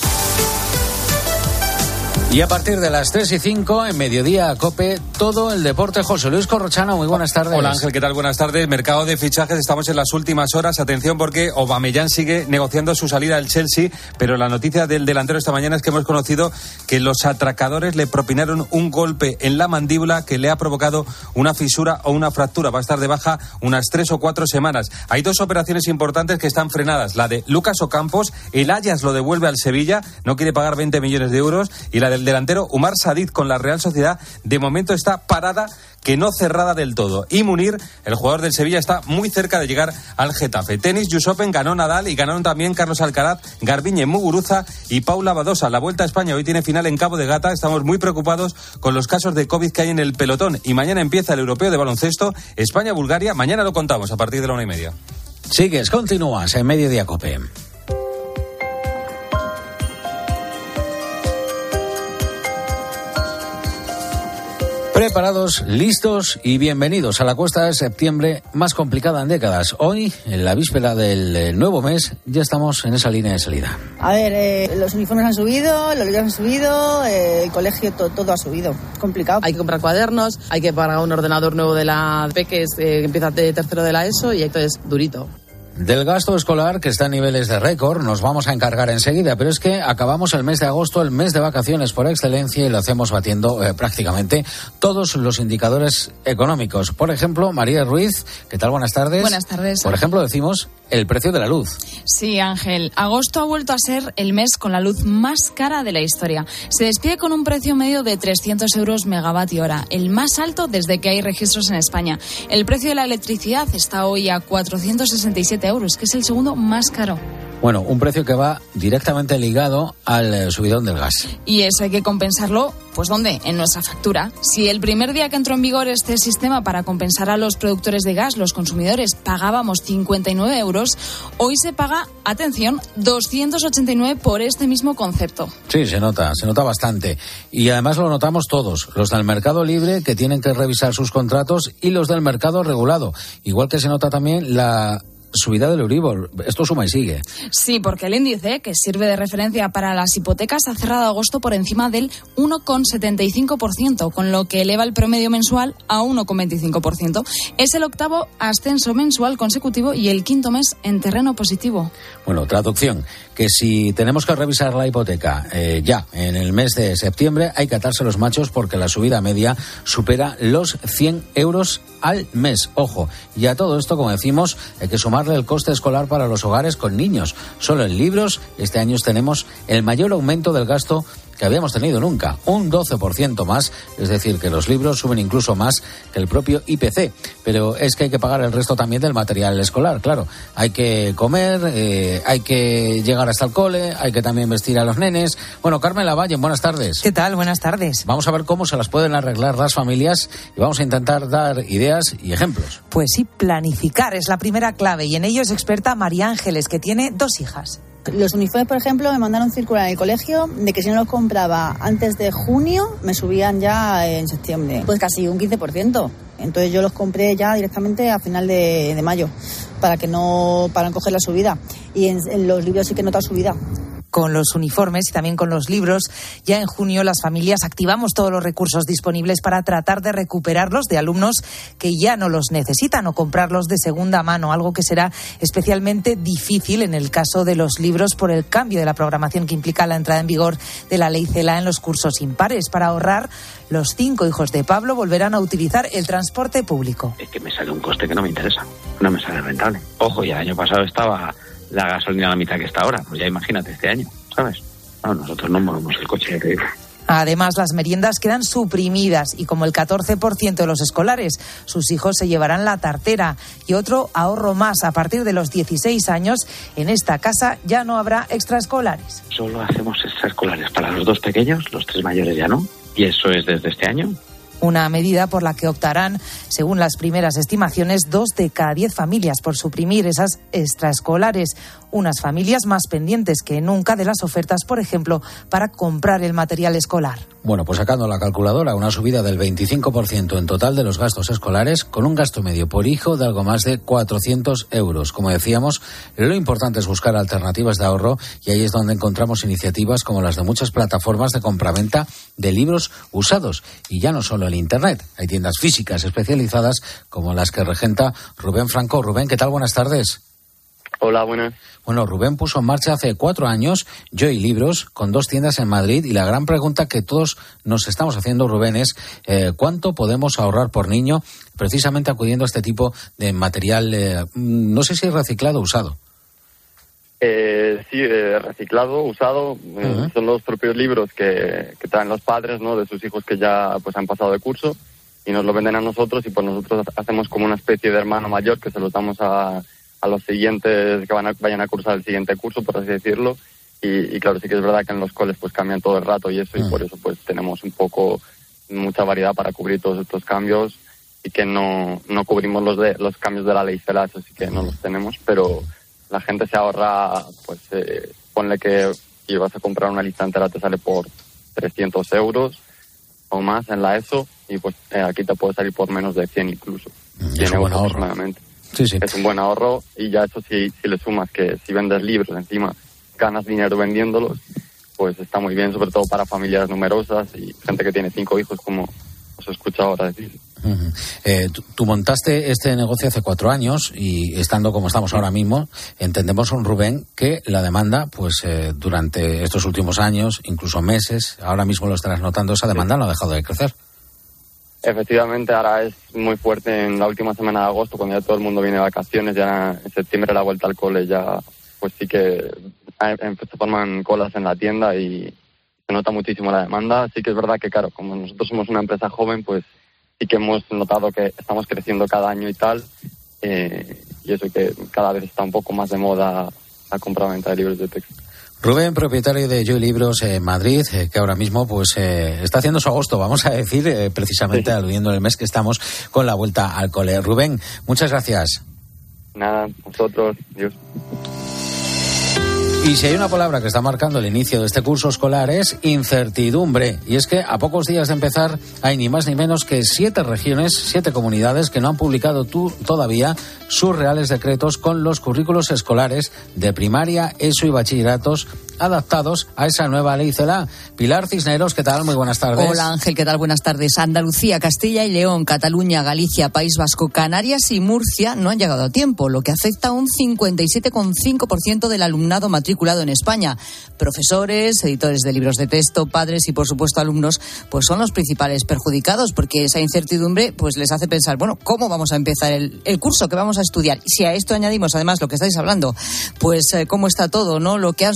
Y a partir de las tres y cinco, en Mediodía COPE, todo el deporte. José Luis Corrochano, muy buenas tardes. Hola Ángel, ¿qué tal? Buenas tardes. Mercado de fichajes, estamos en las últimas horas. Atención porque Aubameyang sigue negociando su salida al Chelsea, pero la noticia del delantero esta mañana es que hemos conocido que los atracadores le propinaron un golpe en la mandíbula que le ha provocado una fisura o una fractura. Va a estar de baja unas tres o cuatro semanas. Hay dos operaciones importantes que están frenadas. La de Lucas Ocampos, el Ajax lo devuelve al Sevilla, no quiere pagar veinte millones de euros, y la del delantero Umar Sadik con la Real Sociedad de momento está parada, que no cerrada del todo. Y Munir, el jugador del Sevilla, está muy cerca de llegar al Getafe. Tenis, US Open, ganó Nadal y ganaron también Carlos Alcaraz, Garbiñe Muguruza y Paula Badosa. La Vuelta a España hoy tiene final en Cabo de Gata. Estamos muy preocupados con los casos de COVID que hay en el pelotón. Y mañana empieza el Europeo de Baloncesto, España-Bulgaria. Mañana lo contamos a partir de la una y media. Sigues, continúas en Mediodía COPE. Preparados, listos y bienvenidos a la cuesta de septiembre más complicada en décadas. Hoy, en la víspera del nuevo mes, ya estamos en esa línea de salida. A ver, eh, los uniformes han subido, los libros han subido, eh, el colegio to- todo ha subido. Complicado. Hay que comprar cuadernos, hay que pagar un ordenador nuevo de la P, que, es, eh, que empieza de tercero de la ESO, y entonces durito. Del gasto escolar, que está a niveles de récord, nos vamos a encargar enseguida, pero es que acabamos el mes de agosto, el mes de vacaciones por excelencia, y lo hacemos batiendo eh, prácticamente todos los indicadores económicos. Por ejemplo, María Ruiz, ¿qué tal? Buenas tardes. Buenas tardes. Por ejemplo, decimos el precio de la luz. Sí, Ángel. Agosto ha vuelto a ser el mes con la luz más cara de la historia. Se despide con un precio medio de trescientos euros megavatio hora, el más alto desde que hay registros en España. El precio de la electricidad está hoy a cuatrocientos sesenta y siete euros, que es el segundo más caro. Bueno, un precio que va directamente ligado al eh, subidón del gas. Y eso hay que compensarlo, pues ¿dónde? En nuestra factura. Si el primer día que entró en vigor este sistema para compensar a los productores de gas, los consumidores, pagábamos cincuenta y nueve euros, hoy se paga, atención, doscientos ochenta y nueve por este mismo concepto. Sí, se nota, se nota bastante. Y además lo notamos todos, los del mercado libre que tienen que revisar sus contratos y los del mercado regulado. Igual que se nota también la subida del Euribor. Esto suma y sigue. Sí, porque el índice, que sirve de referencia para las hipotecas, ha cerrado agosto por encima del uno coma setenta y cinco por ciento, con lo que eleva el promedio mensual a uno coma veinticinco por ciento. Es el octavo ascenso mensual consecutivo y el quinto mes en terreno positivo. Bueno, traducción, que si tenemos que revisar la hipoteca eh, ya en el mes de septiembre, hay que atarse los machos porque la subida media supera los cien euros al mes. Ojo, y a todo esto, como decimos, hay que sumarle el coste escolar para los hogares con niños. Solo en libros, este año tenemos el mayor aumento del gasto que habíamos tenido nunca, un doce por ciento más, es decir, que los libros suben incluso más que el propio I P C. Pero es que hay que pagar el resto también del material escolar, claro. Hay que comer, eh, hay que llegar hasta el cole, hay que también vestir a los nenes. Bueno, Carmen Lavalle, buenas tardes. ¿Qué tal? Buenas tardes. Vamos a ver cómo se las pueden arreglar las familias y vamos a intentar dar ideas y ejemplos. Pues sí, planificar es la primera clave y en ello es experta María Ángeles, que tiene dos hijas. Los uniformes, por ejemplo, me mandaron circular en el colegio de que si no los compraba antes de junio, me subían ya en septiembre. Pues casi un quince por ciento. Entonces yo los compré ya directamente a final de, de mayo, para que no, para no coger la subida. Y en, en los libros sí que nota subida. Con los uniformes y también con los libros, ya en junio las familias activamos todos los recursos disponibles para tratar de recuperarlos de alumnos que ya no los necesitan o comprarlos de segunda mano, algo que será especialmente difícil en el caso de los libros por el cambio de la programación que implica la entrada en vigor de la ley CELA en los cursos impares. Para ahorrar, los cinco hijos de Pablo volverán a utilizar el transporte público. Es que me sale un coste que no me interesa, no me sale rentable. Ojo, ya el año pasado estaba la gasolina a la mitad que está ahora, pues ya imagínate este año, ¿sabes? No, nosotros no movemos el coche, ya te digo. Además, las meriendas quedan suprimidas y como el catorce por ciento de los escolares, sus hijos se llevarán la tartera. Y otro ahorro más, a partir de los dieciséis años, en esta casa ya no habrá extraescolares. Solo hacemos extraescolares para los dos pequeños, los tres mayores ya no, y eso es desde este año. Una medida por la que optarán, según las primeras estimaciones, dos de cada diez familias por suprimir esas extraescolares. Unas familias más pendientes que nunca de las ofertas, por ejemplo, para comprar el material escolar. Bueno, pues sacando la calculadora, una subida del veinticinco por ciento en total de los gastos escolares, con un gasto medio por hijo de algo más de cuatrocientos euros. Como decíamos, lo importante es buscar alternativas de ahorro y ahí es donde encontramos iniciativas como las de muchas plataformas de compraventa de libros usados. Y ya no solo en Internet, hay tiendas físicas especializadas como las que regenta Rubén Franco. Rubén, ¿qué tal? Buenas tardes. Hola, buenas. Bueno, Rubén puso en marcha hace cuatro años Joy Libros con dos tiendas en Madrid y la gran pregunta que todos nos estamos haciendo, Rubén, es eh, ¿cuánto podemos ahorrar por niño precisamente acudiendo a este tipo de material, eh, no sé si reciclado o usado? Eh, sí, eh, reciclado, usado, eh, uh-huh. Son los propios libros que, que traen los padres, ¿no?, de sus hijos que ya pues han pasado de curso y nos lo venden a nosotros y pues nosotros hacemos como una especie de hermano mayor que se los damos a a los siguientes que van a, vayan a cursar el siguiente curso, por así decirlo, y, y claro, sí que es verdad que en los coles pues cambian todo el rato y eso, mm. y por eso pues tenemos un poco, mucha variedad para cubrir todos estos cambios y que no, no cubrimos los de los cambios de la ley CELA, eso sí que no los tenemos, pero la gente se ahorra, pues eh, ponle que si vas a comprar una lista entera te sale por trescientos euros o más en la ESO y pues eh, aquí te puede salir por menos de cien incluso, mm, cien euros aproximadamente. Sí, sí. Es un buen ahorro y ya eso sí, si le sumas que si vendes libros encima ganas dinero vendiéndolos, pues está muy bien, sobre todo para familias numerosas y gente que tiene cinco hijos, como os he escuchado ahora decir. Uh-huh. Eh, tú, tú montaste este negocio hace cuatro años y estando como estamos ahora mismo, entendemos, Rubén, que la demanda, pues eh, durante estos últimos años, incluso meses, ahora mismo lo estarás notando, esa demanda sí. no ha dejado de crecer. Efectivamente, ahora es muy fuerte en la última semana de agosto, cuando ya todo el mundo viene de vacaciones, ya en septiembre la vuelta al cole ya, pues sí que se forman colas en la tienda y se nota muchísimo la demanda. Sí que es verdad que, claro, como nosotros somos una empresa joven, pues sí que hemos notado que estamos creciendo cada año y tal, eh, y eso que cada vez está un poco más de moda la compra-venta de libros de texto. Rubén, propietario de Joy Libros en Madrid, eh, que ahora mismo pues eh, está haciendo su agosto, vamos a decir, eh, precisamente sí. aludiendo el mes que estamos con la vuelta al cole. Rubén, muchas gracias. Nada, vosotros, Dios. Y si hay una palabra que está marcando el inicio de este curso escolar es incertidumbre. Y es que a pocos días de empezar hay ni más ni menos que siete regiones, siete comunidades que no han publicado tú, todavía sus reales decretos con los currículos escolares de primaria, ESO y bachilleratos adaptados a esa nueva ley CELA. Pilar Cisneros, ¿qué tal? Muy buenas tardes. Hola Ángel, ¿qué tal? Buenas tardes. Andalucía, Castilla y León, Cataluña, Galicia, País Vasco, Canarias y Murcia no han llegado a tiempo, lo que afecta a un cincuenta y siete coma cinco por ciento del alumnado matriculado en España. Profesores, editores de libros de texto, padres y por supuesto alumnos, pues son los principales perjudicados porque esa incertidumbre pues les hace pensar, bueno, ¿cómo vamos a empezar el, el curso que vamos a estudiar? Si a esto añadimos además lo que estáis hablando, pues eh, cómo está todo, ¿no? Lo que han subido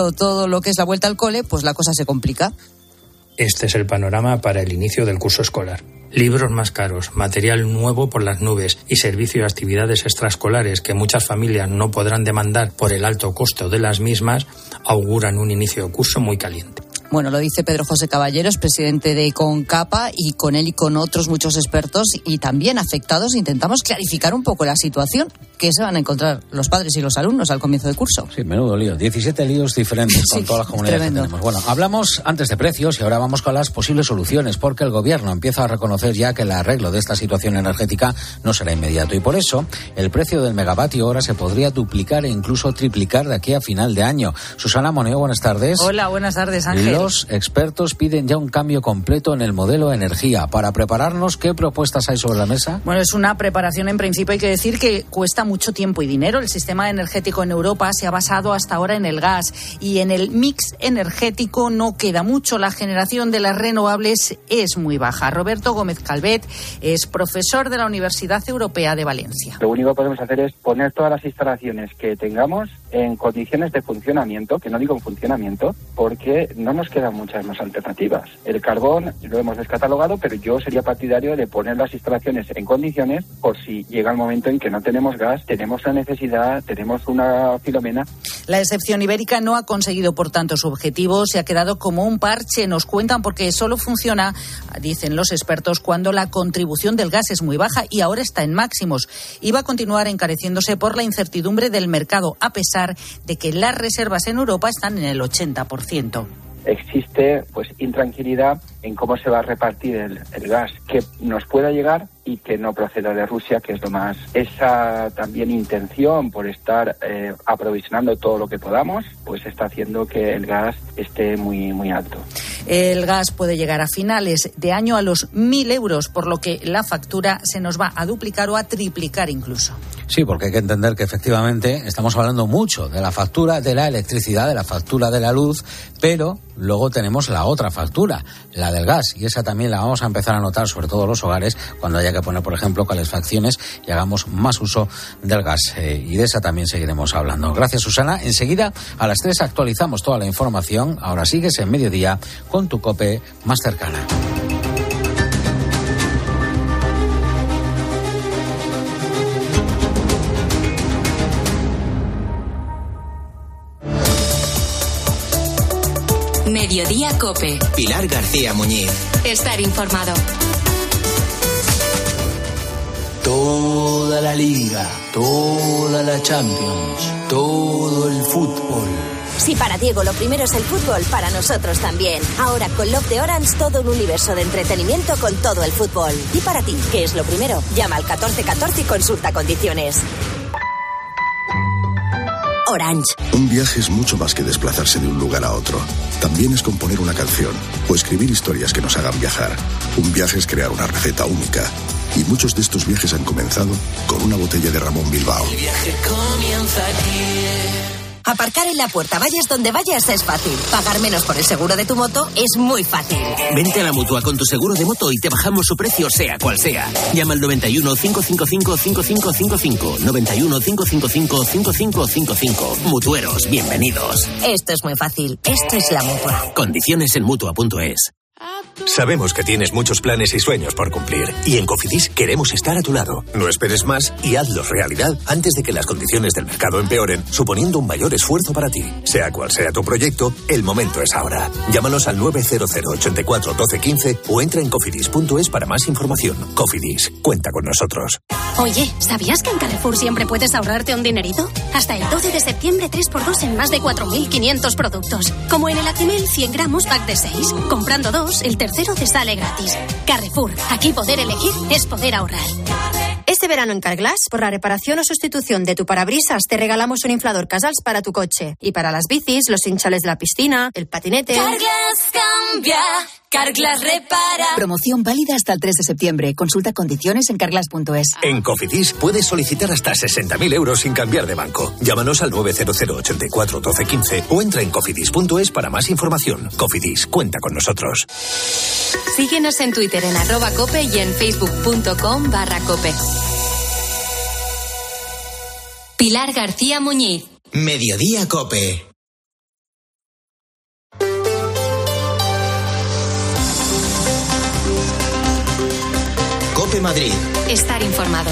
empezado todo lo que es la vuelta al cole, pues la cosa se complica. Este es el panorama para el inicio del curso escolar. Libros más caros, material nuevo por las nubes y servicio de actividades extraescolares que muchas familias no podrán demandar por el alto costo de las mismas, auguran un inicio de curso muy caliente. Bueno, lo dice Pedro José Caballeros, presidente de CONCAPA, y con él y con otros muchos expertos y también afectados intentamos clarificar un poco la situación que se van a encontrar los padres y los alumnos al comienzo del curso. Sí, menudo lío. diecisiete líos diferentes con sí, todas las comunidades tremendo. Que tenemos. Bueno, hablamos antes de precios y ahora vamos con las posibles soluciones, porque el gobierno empieza a reconocer ya que el arreglo de esta situación energética no será inmediato y por eso el precio del megavatio hora se podría duplicar e incluso triplicar de aquí a final de año. Susana Moneo, buenas tardes. Hola, buenas tardes, Ángel. Los expertos piden ya un cambio completo en el modelo de energía. Para prepararnos, ¿qué propuestas hay sobre la mesa? Bueno, es una preparación en principio, hay que decir que cuesta mucho tiempo y dinero. El sistema energético en Europa se ha basado hasta ahora en el gas y en el mix energético no queda mucho. La generación de las renovables es muy baja. Roberto Gómez Calvet es profesor de la Universidad Europea de Valencia. Lo único que podemos hacer es poner todas las instalaciones que tengamos en condiciones de funcionamiento, que no digo en funcionamiento, porque no nos quedan muchas más alternativas. El carbón lo hemos descatalogado, pero yo sería partidario de poner las instalaciones en condiciones por si llega el momento en que no tenemos gas, tenemos la necesidad, tenemos una Filomena. La excepción ibérica no ha conseguido, por tanto, su objetivo. Se ha quedado como un parche. Nos cuentan porque solo funciona, dicen los expertos, cuando la contribución del gas es muy baja y ahora está en máximos. Y va a continuar encareciéndose por la incertidumbre del mercado, a pesar de que las reservas en Europa están en el ochenta por ciento. Existe pues intranquilidad en cómo se va a repartir el, el gas que nos pueda llegar y que no proceda de Rusia, que es lo más. Esa también intención por estar eh, aprovisionando todo lo que podamos, pues está haciendo que el gas esté muy, muy alto. El gas puede llegar a finales de año a los mil euros, por lo que la factura se nos va a duplicar o a triplicar incluso. Sí, porque hay que entender que efectivamente estamos hablando mucho de la factura de la electricidad, de la factura de la luz, pero luego tenemos la otra factura, la del gas, y esa también la vamos a empezar a notar, sobre todo en los hogares, cuando haya que poner, por ejemplo, calefacciones y hagamos más uso del gas. Eh, y de esa también seguiremos hablando. Gracias, Susana. Enseguida, a las tres, actualizamos toda la información. Ahora sigues en Mediodía con tu COPE más cercana. Mediodía COPE. Pilar García Muñiz. Estar informado. Toda la Liga, toda la Champions, todo el fútbol. Si para Diego lo primero es el fútbol, para nosotros también. Ahora con Love de Orange todo un universo de entretenimiento con todo el fútbol. Y para ti, ¿qué es lo primero? Llama al catorce catorce y consulta condiciones. Orange. Un viaje es mucho más que desplazarse de un lugar a otro. También es componer una canción o escribir historias que nos hagan viajar. Un viaje es crear una receta única. Y muchos de estos viajes han comenzado con una botella de Ramón Bilbao. El viaje comienza aquí. Aparcar en la puerta, vayas donde vayas, es fácil. Pagar menos por el seguro de tu moto es muy fácil. Vente a la Mutua con tu seguro de moto y te bajamos su precio, sea cual sea. Llama al noventa y uno, cinco cinco cinco, cinco cinco cinco cinco. noventa y uno, cinco cinco cinco, cinco cinco cinco cinco. Mutueros, bienvenidos. Esto es muy fácil. Esto es la Mutua. Condiciones en Mutua punto es. Sabemos que tienes muchos planes y sueños por cumplir y en Cofidis queremos estar a tu lado. No esperes más y hazlos realidad antes de que las condiciones del mercado empeoren, suponiendo un mayor esfuerzo para ti. Sea cual sea tu proyecto, el momento es ahora. Llámanos al nueve cero cero, ochenta y cuatro, doce, quince o entra en cofidis punto es para más información. Cofidis, cuenta con nosotros. Oye, ¿sabías que en Carrefour siempre puedes ahorrarte un dinerito? Hasta el doce de septiembre, tres por dos en más de cuatro mil quinientos productos. Como en el Actimel cien gramos pack de seis. Comprando dos, el tercero te sale gratis. Carrefour, aquí poder elegir es poder ahorrar. Este verano en Carglass, por la reparación o sustitución de tu parabrisas, te regalamos un inflador Casals para tu coche. Y para las bicis, los hinchales de la piscina, el patinete... Carglass cambia, Carglass repara. Promoción válida hasta el tres de septiembre. Consulta condiciones en carglass punto es. En Cofidis puedes solicitar hasta sesenta mil euros sin cambiar de banco. Llámanos al nueve cero cero, ochenta y cuatro, doce, quince o entra en cofidis punto es para más información. Cofidis, cuenta con nosotros. Síguenos en Twitter en arroba cope y en facebook punto com barra cope. Pilar García Muñiz. Mediodía COPE. COPE Madrid. Estar informado.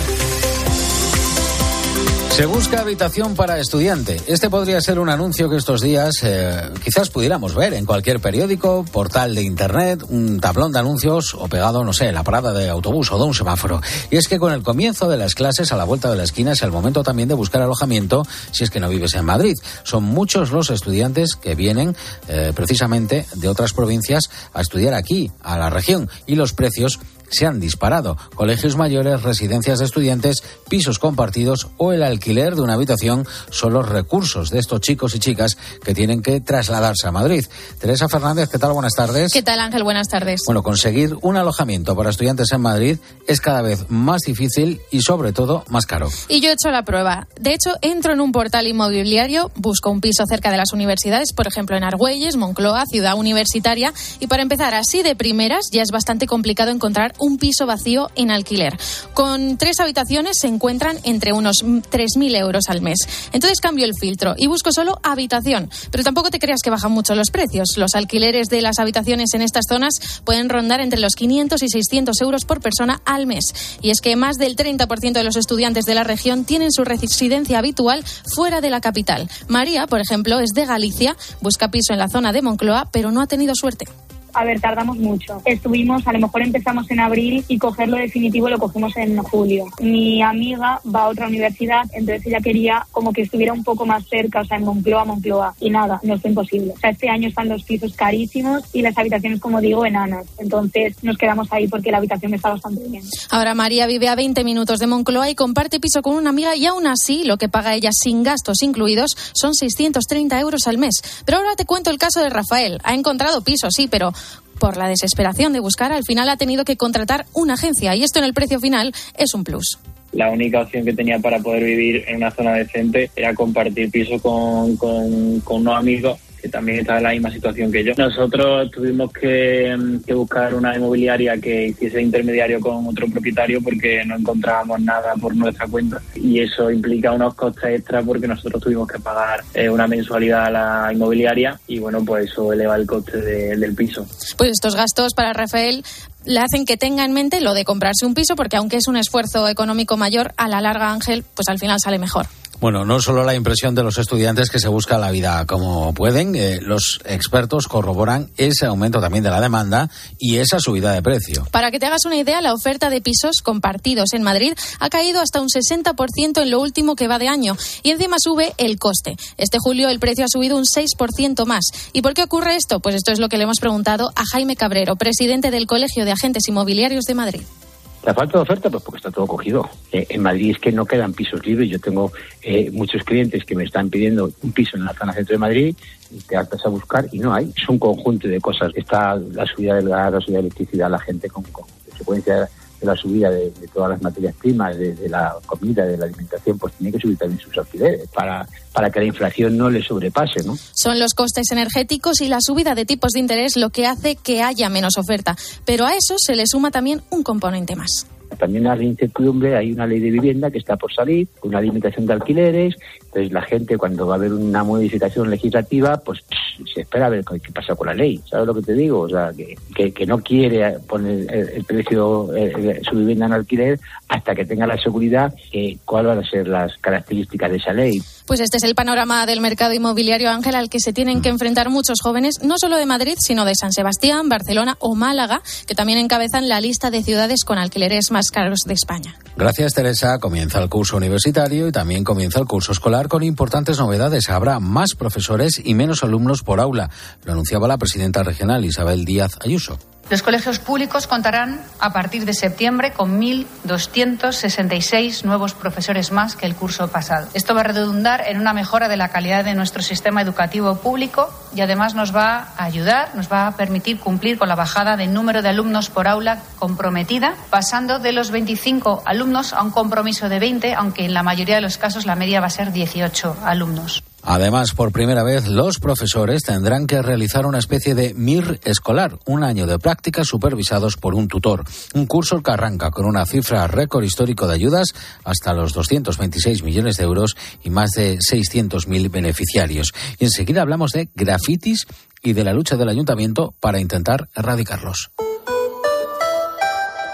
Se busca habitación para estudiante. Este podría ser un anuncio que estos días eh, quizás pudiéramos ver en cualquier periódico, portal de internet, un tablón de anuncios o pegado, no sé, en la parada de autobús o de un semáforo. Y es que con el comienzo de las clases a la vuelta de la esquina es el momento también de buscar alojamiento si es que no vives en Madrid. Son muchos los estudiantes que vienen eh, precisamente de otras provincias a estudiar aquí, a la región, y los precios se han disparado. Colegios mayores, residencias de estudiantes, pisos compartidos o el alquiler de una habitación son los recursos de estos chicos y chicas que tienen que trasladarse a Madrid. Teresa Fernández, ¿qué tal? Buenas tardes. ¿Qué tal, Ángel? Buenas tardes. Bueno, conseguir un alojamiento para estudiantes en Madrid es cada vez más difícil y, sobre todo, más caro. Y yo he hecho la prueba. De hecho, entro en un portal inmobiliario, busco un piso cerca de las universidades, por ejemplo, en Argüelles, Moncloa, Ciudad Universitaria, y para empezar así de primeras ya es bastante complicado encontrar un piso vacío en alquiler. Con tres habitaciones se encuentran entre unos tres mil euros al mes. Entonces cambio el filtro y busco solo habitación. Pero tampoco te creas que bajan mucho los precios. Los alquileres de las habitaciones en estas zonas pueden rondar entre los quinientos y seiscientos euros por persona al mes. Y es que más del treinta por ciento de los estudiantes de la región tienen su residencia habitual fuera de la capital. María, por ejemplo, es de Galicia, busca piso en la zona de Moncloa, pero no ha tenido suerte. A ver, tardamos mucho. Estuvimos, a lo mejor empezamos en abril y cogerlo definitivo lo cogimos en julio. Mi amiga va a otra universidad, entonces ella quería como que estuviera un poco más cerca, o sea, en Moncloa, Moncloa. Y nada, no fue imposible. O sea, este año están los pisos carísimos y las habitaciones, como digo, enanas. Entonces nos quedamos ahí porque la habitación está bastante bien. Ahora María vive a veinte minutos de Moncloa y comparte piso con una amiga y aún así lo que paga ella sin gastos incluidos son seiscientos treinta euros al mes. Pero ahora te cuento el caso de Rafael. Ha encontrado piso, sí, pero por la desesperación de buscar, al final ha tenido que contratar una agencia y esto en el precio final es un plus. La única opción que tenía para poder vivir en una zona decente era compartir piso con, con, con unos amigos que también estaban en la misma situación que yo. Nosotros tuvimos que, que buscar una inmobiliaria que hiciese intermediario con otro propietario porque no encontrábamos nada por nuestra cuenta y eso implica unos costes extras porque nosotros tuvimos que pagar eh, una mensualidad a la inmobiliaria y bueno, pues eso eleva el coste de, del piso. Pues estos gastos para Rafael le hacen que tenga en mente lo de comprarse un piso porque aunque es un esfuerzo económico mayor, a la larga, Ángel, pues al final sale mejor. Bueno, no solo la impresión de los estudiantes que se busca la vida como pueden, eh, los expertos corroboran ese aumento también de la demanda y esa subida de precio. Para que te hagas una idea, la oferta de pisos compartidos en Madrid ha caído hasta un sesenta por ciento en lo último que va de año y encima sube el coste. Este julio el precio ha subido un seis por ciento más. ¿Y por qué ocurre esto? Pues esto es lo que le hemos preguntado a Jaime Cabrero, presidente del Colegio de Agentes Inmobiliarios de Madrid. La falta de oferta, pues porque está todo cogido. Eh, en Madrid es que no quedan pisos libres. Yo tengo eh, muchos clientes que me están pidiendo un piso en la zona centro de Madrid y te hartas a buscar y no hay. Es un conjunto de cosas. Está la subida del gas, la subida de electricidad, la gente con, con consecuencia de la subida de, de todas las materias primas, de, de la comida, de la alimentación, pues tiene que subir también sus alquileres para, para que la inflación no le sobrepase, ¿no? Son los costes energéticos y la subida de tipos de interés lo que hace que haya menos oferta. Pero a eso se le suma también un componente más. También hay incertidumbre, hay una ley de vivienda que está por salir, una limitación de alquileres, entonces la gente cuando va a haber una modificación legislativa, pues se espera a ver qué pasa con la ley, ¿sabes lo que te digo? O sea, que, que, que no quiere poner el, el precio, el, su vivienda en alquiler hasta que tenga la seguridad de cuáles van a ser las características de esa ley. Pues este es el panorama del mercado inmobiliario, Ángel, al que se tienen que enfrentar muchos jóvenes, no solo de Madrid, sino de San Sebastián, Barcelona o Málaga, que también encabezan la lista de ciudades con alquileres más caros de España. Gracias, Teresa. Comienza el curso universitario y también comienza el curso escolar con importantes novedades. Habrá más profesores y menos alumnos por aula. Lo anunciaba la presidenta regional, Isabel Díaz Ayuso. Los colegios públicos contarán a partir de septiembre con mil doscientos sesenta y seis nuevos profesores más que el curso pasado. Esto va a redundar en una mejora de la calidad de nuestro sistema educativo público y además nos va a ayudar, nos va a permitir cumplir con la bajada del número de alumnos por aula comprometida, pasando de los veinticinco alumnos a un compromiso de veinte, aunque en la mayoría de los casos la media va a ser dieciocho alumnos. Además, por primera vez, los profesores tendrán que realizar una especie de M I R escolar, un año de prácticas supervisados por un tutor. Un curso que arranca con una cifra récord histórico de ayudas hasta los doscientos veintiséis millones de euros y más de seiscientos mil beneficiarios. Y enseguida hablamos de grafitis y de la lucha del ayuntamiento para intentar erradicarlos.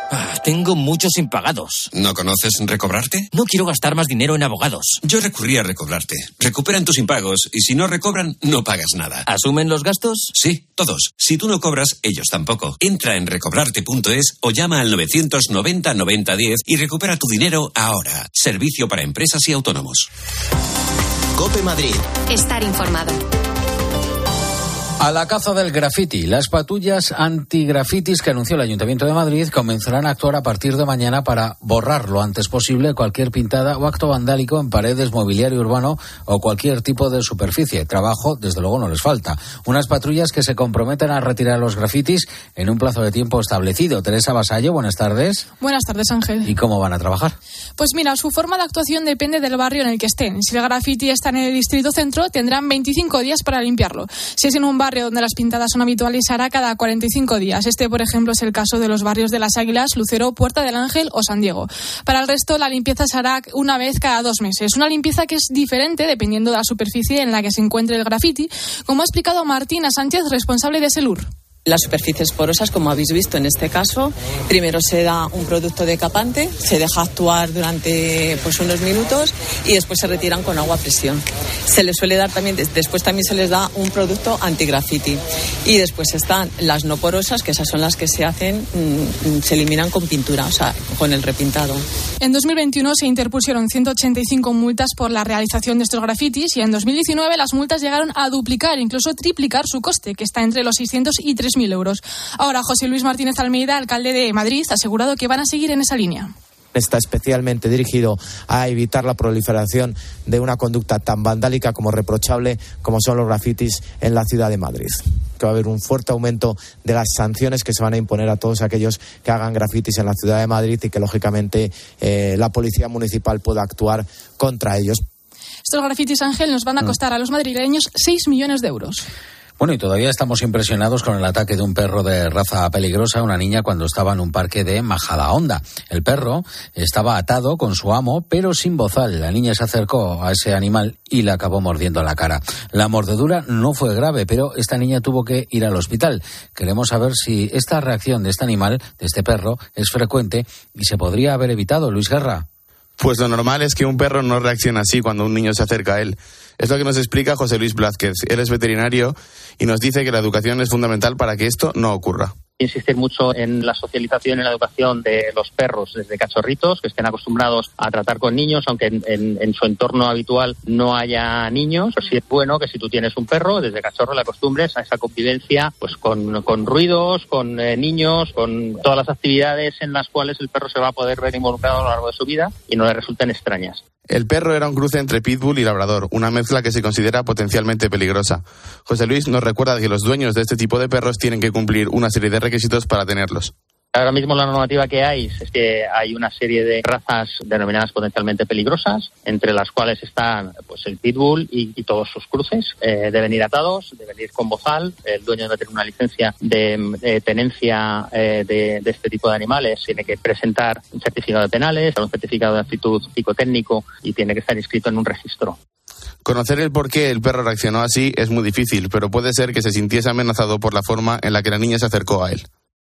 Tengo muchos impagados. ¿No conoces Recobrarte? No quiero gastar más dinero en abogados. Yo recurrí a Recobrarte. Recuperan tus impagos y si no recobran, no pagas nada. ¿Asumen los gastos? Sí, todos. Si tú no cobras, ellos tampoco. Entra en recobrarte punto es o llama al novecientos noventa noventa diez y recupera tu dinero ahora. Servicio para empresas y autónomos. COPE Madrid. Estar informado. A la caza del graffiti, las patrullas antigrafitis que anunció el Ayuntamiento de Madrid comenzarán a actuar a partir de mañana para borrar lo antes posible cualquier pintada o acto vandálico en paredes, mobiliario urbano o cualquier tipo de superficie. Trabajo, desde luego, no les falta. Unas patrullas que se comprometen a retirar los grafitis en un plazo de tiempo establecido. Teresa Basallo, buenas tardes. Buenas tardes, Ángel. ¿Y cómo van a trabajar? Pues mira, su forma de actuación depende del barrio en el que estén. Si el graffiti está en el distrito centro, tendrán veinticinco días para limpiarlo. Si es en un barrio donde las pintadas son habituales, hará cada cuarenta y cinco días. Este, por ejemplo, es el caso de los barrios de Las Águilas, Lucero, Puerta del Ángel o San Diego. Para el resto, la limpieza se hará una vez cada dos meses. Una limpieza que es diferente dependiendo de la superficie en la que se encuentre el graffiti, como ha explicado Martina Sánchez, responsable de Selur. Las superficies porosas, como habéis visto en este caso, primero se da un producto decapante, se deja actuar durante pues unos minutos y después se retiran con agua a presión. Se les suele dar también, después también se les da un producto antigrafiti. Y después están las no porosas, que esas son las que se hacen, se eliminan con pintura, o sea, con el repintado. En dos mil veintiuno se interpusieron ciento ochenta y cinco multas por la realización de estos grafitis y en dos mil diecinueve las multas llegaron a duplicar, incluso triplicar su coste, que está entre los seiscientos y tres mil euros. Ahora, José Luis Martínez Almeida, alcalde de Madrid, ha asegurado que van a seguir en esa línea. Está especialmente dirigido a evitar la proliferación de una conducta tan vandálica como reprochable como son los grafitis en la ciudad de Madrid. Que va a haber un fuerte aumento de las sanciones que se van a imponer a todos aquellos que hagan grafitis en la ciudad de Madrid y que, lógicamente, eh, la policía municipal pueda actuar contra ellos. Estos grafitis, Ángel, nos van a costar a los madrileños seis millones de euros. Bueno, y todavía estamos impresionados con el ataque de un perro de raza peligrosa a una niña cuando estaba en un parque de Majadahonda. El perro estaba atado con su amo, pero sin bozal. La niña se acercó a ese animal y le acabó mordiendo la cara. La mordedura no fue grave, pero esta niña tuvo que ir al hospital. Queremos saber si esta reacción de este animal, de este perro, es frecuente y se podría haber evitado. Luis Guerra. Pues lo normal es que un perro no reaccione así cuando un niño se acerca a él. Es lo que nos explica José Luis Blázquez. Él es veterinario y nos dice que la educación es fundamental para que esto no ocurra. Insistir mucho en la socialización y en la educación de los perros desde cachorritos, que estén acostumbrados a tratar con niños, aunque en, en, en su entorno habitual no haya niños. Pues sí es bueno que si tú tienes un perro, desde cachorro le acostumbres a esa convivencia pues con, con ruidos, con eh, niños, con todas las actividades en las cuales el perro se va a poder ver involucrado a lo largo de su vida y no le resulten extrañas. El perro era un cruce entre pitbull y labrador, una mezcla que se considera potencialmente peligrosa. José Luis nos recuerda que los dueños de este tipo de perros tienen que cumplir una serie de requisitos para tenerlos. Ahora mismo la normativa que hay es que hay una serie de razas denominadas potencialmente peligrosas, entre las cuales están pues el pitbull y, y todos sus cruces. Eh, deben ir atados, deben ir con bozal. El dueño debe tener una licencia de, de tenencia eh, de, de este tipo de animales. Tiene que presentar un certificado de penales, un certificado de aptitud psicotécnico y tiene que estar inscrito en un registro. Conocer el por qué el perro reaccionó así es muy difícil, pero puede ser que se sintiese amenazado por la forma en la que la niña se acercó a él.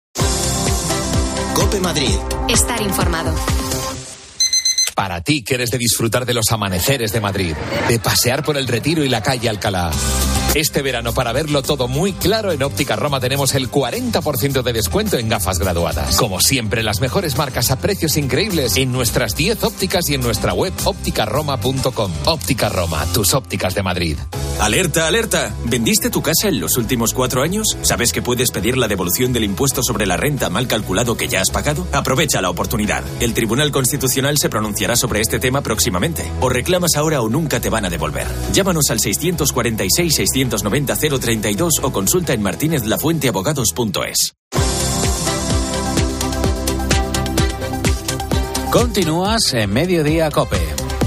COPE Madrid. Estar informado. Para ti que eres de disfrutar de los amaneceres de Madrid, de pasear por el Retiro y la calle Alcalá. Este verano, para verlo todo muy claro, en Óptica Roma tenemos el cuarenta por ciento de descuento en gafas graduadas. Como siempre, las mejores marcas a precios increíbles en nuestras diez ópticas y en nuestra web óptica roma punto com. Óptica Roma, tus ópticas de Madrid. ¡Alerta, alerta! ¿Vendiste tu casa en los últimos cuatro años? ¿Sabes que puedes pedir la devolución del impuesto sobre la renta mal calculado que ya has pagado? Aprovecha la oportunidad. El Tribunal Constitucional se pronunciará sobre este tema próximamente. O reclamas ahora o nunca te van a devolver. Llámanos al seiscientos cuarenta y seis, seiscientos noventa, cero treinta y dos o consulta en martinez lafuente abogados punto es. Continúas en Mediodía COPE.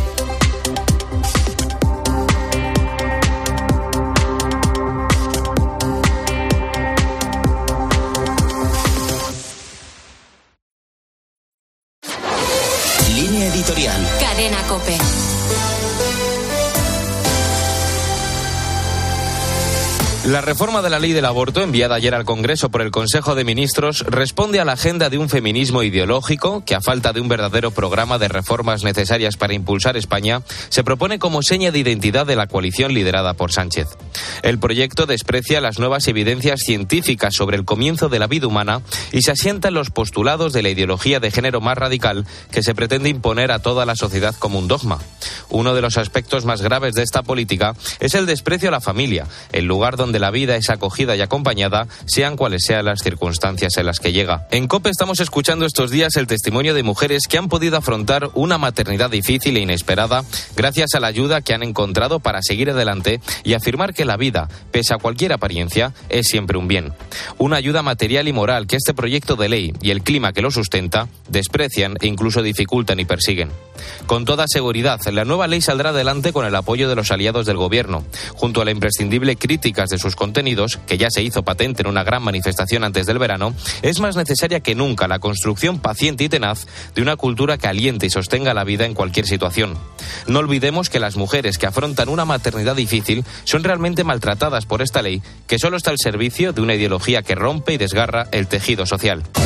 Línea editorial. Cadena COPE. La reforma de la ley del aborto, enviada ayer al Congreso por el Consejo de Ministros, responde a la agenda de un feminismo ideológico que, a falta de un verdadero programa de reformas necesarias para impulsar España, se propone como seña de identidad de la coalición liderada por Sánchez. El proyecto desprecia las nuevas evidencias científicas sobre el comienzo de la vida humana y se asienta en los postulados de la ideología de género más radical que se pretende imponer a toda la sociedad como un dogma. Uno de los aspectos más graves de esta política es el desprecio a la familia, el lugar donde donde la vida es acogida y acompañada, sean cuales sean las circunstancias en las que llega. En COPE estamos escuchando estos días el testimonio de mujeres que han podido afrontar una maternidad difícil e inesperada gracias a la ayuda que han encontrado para seguir adelante y afirmar que la vida, pese a cualquier apariencia, es siempre un bien. Una ayuda material y moral que este proyecto de ley y el clima que lo sustenta desprecian e incluso dificultan y persiguen. Con toda seguridad, la nueva ley saldrá adelante con el apoyo de los aliados del Gobierno, junto a la imprescindible críticas de sus contenidos, que ya se hizo patente en una gran manifestación antes del verano. Es más necesaria que nunca la construcción paciente y tenaz de una cultura que aliente y sostenga la vida en cualquier situación. No olvidemos que las mujeres que afrontan una maternidad difícil son realmente maltratadas por esta ley, que solo está al servicio de una ideología que rompe y desgarra el tejido social.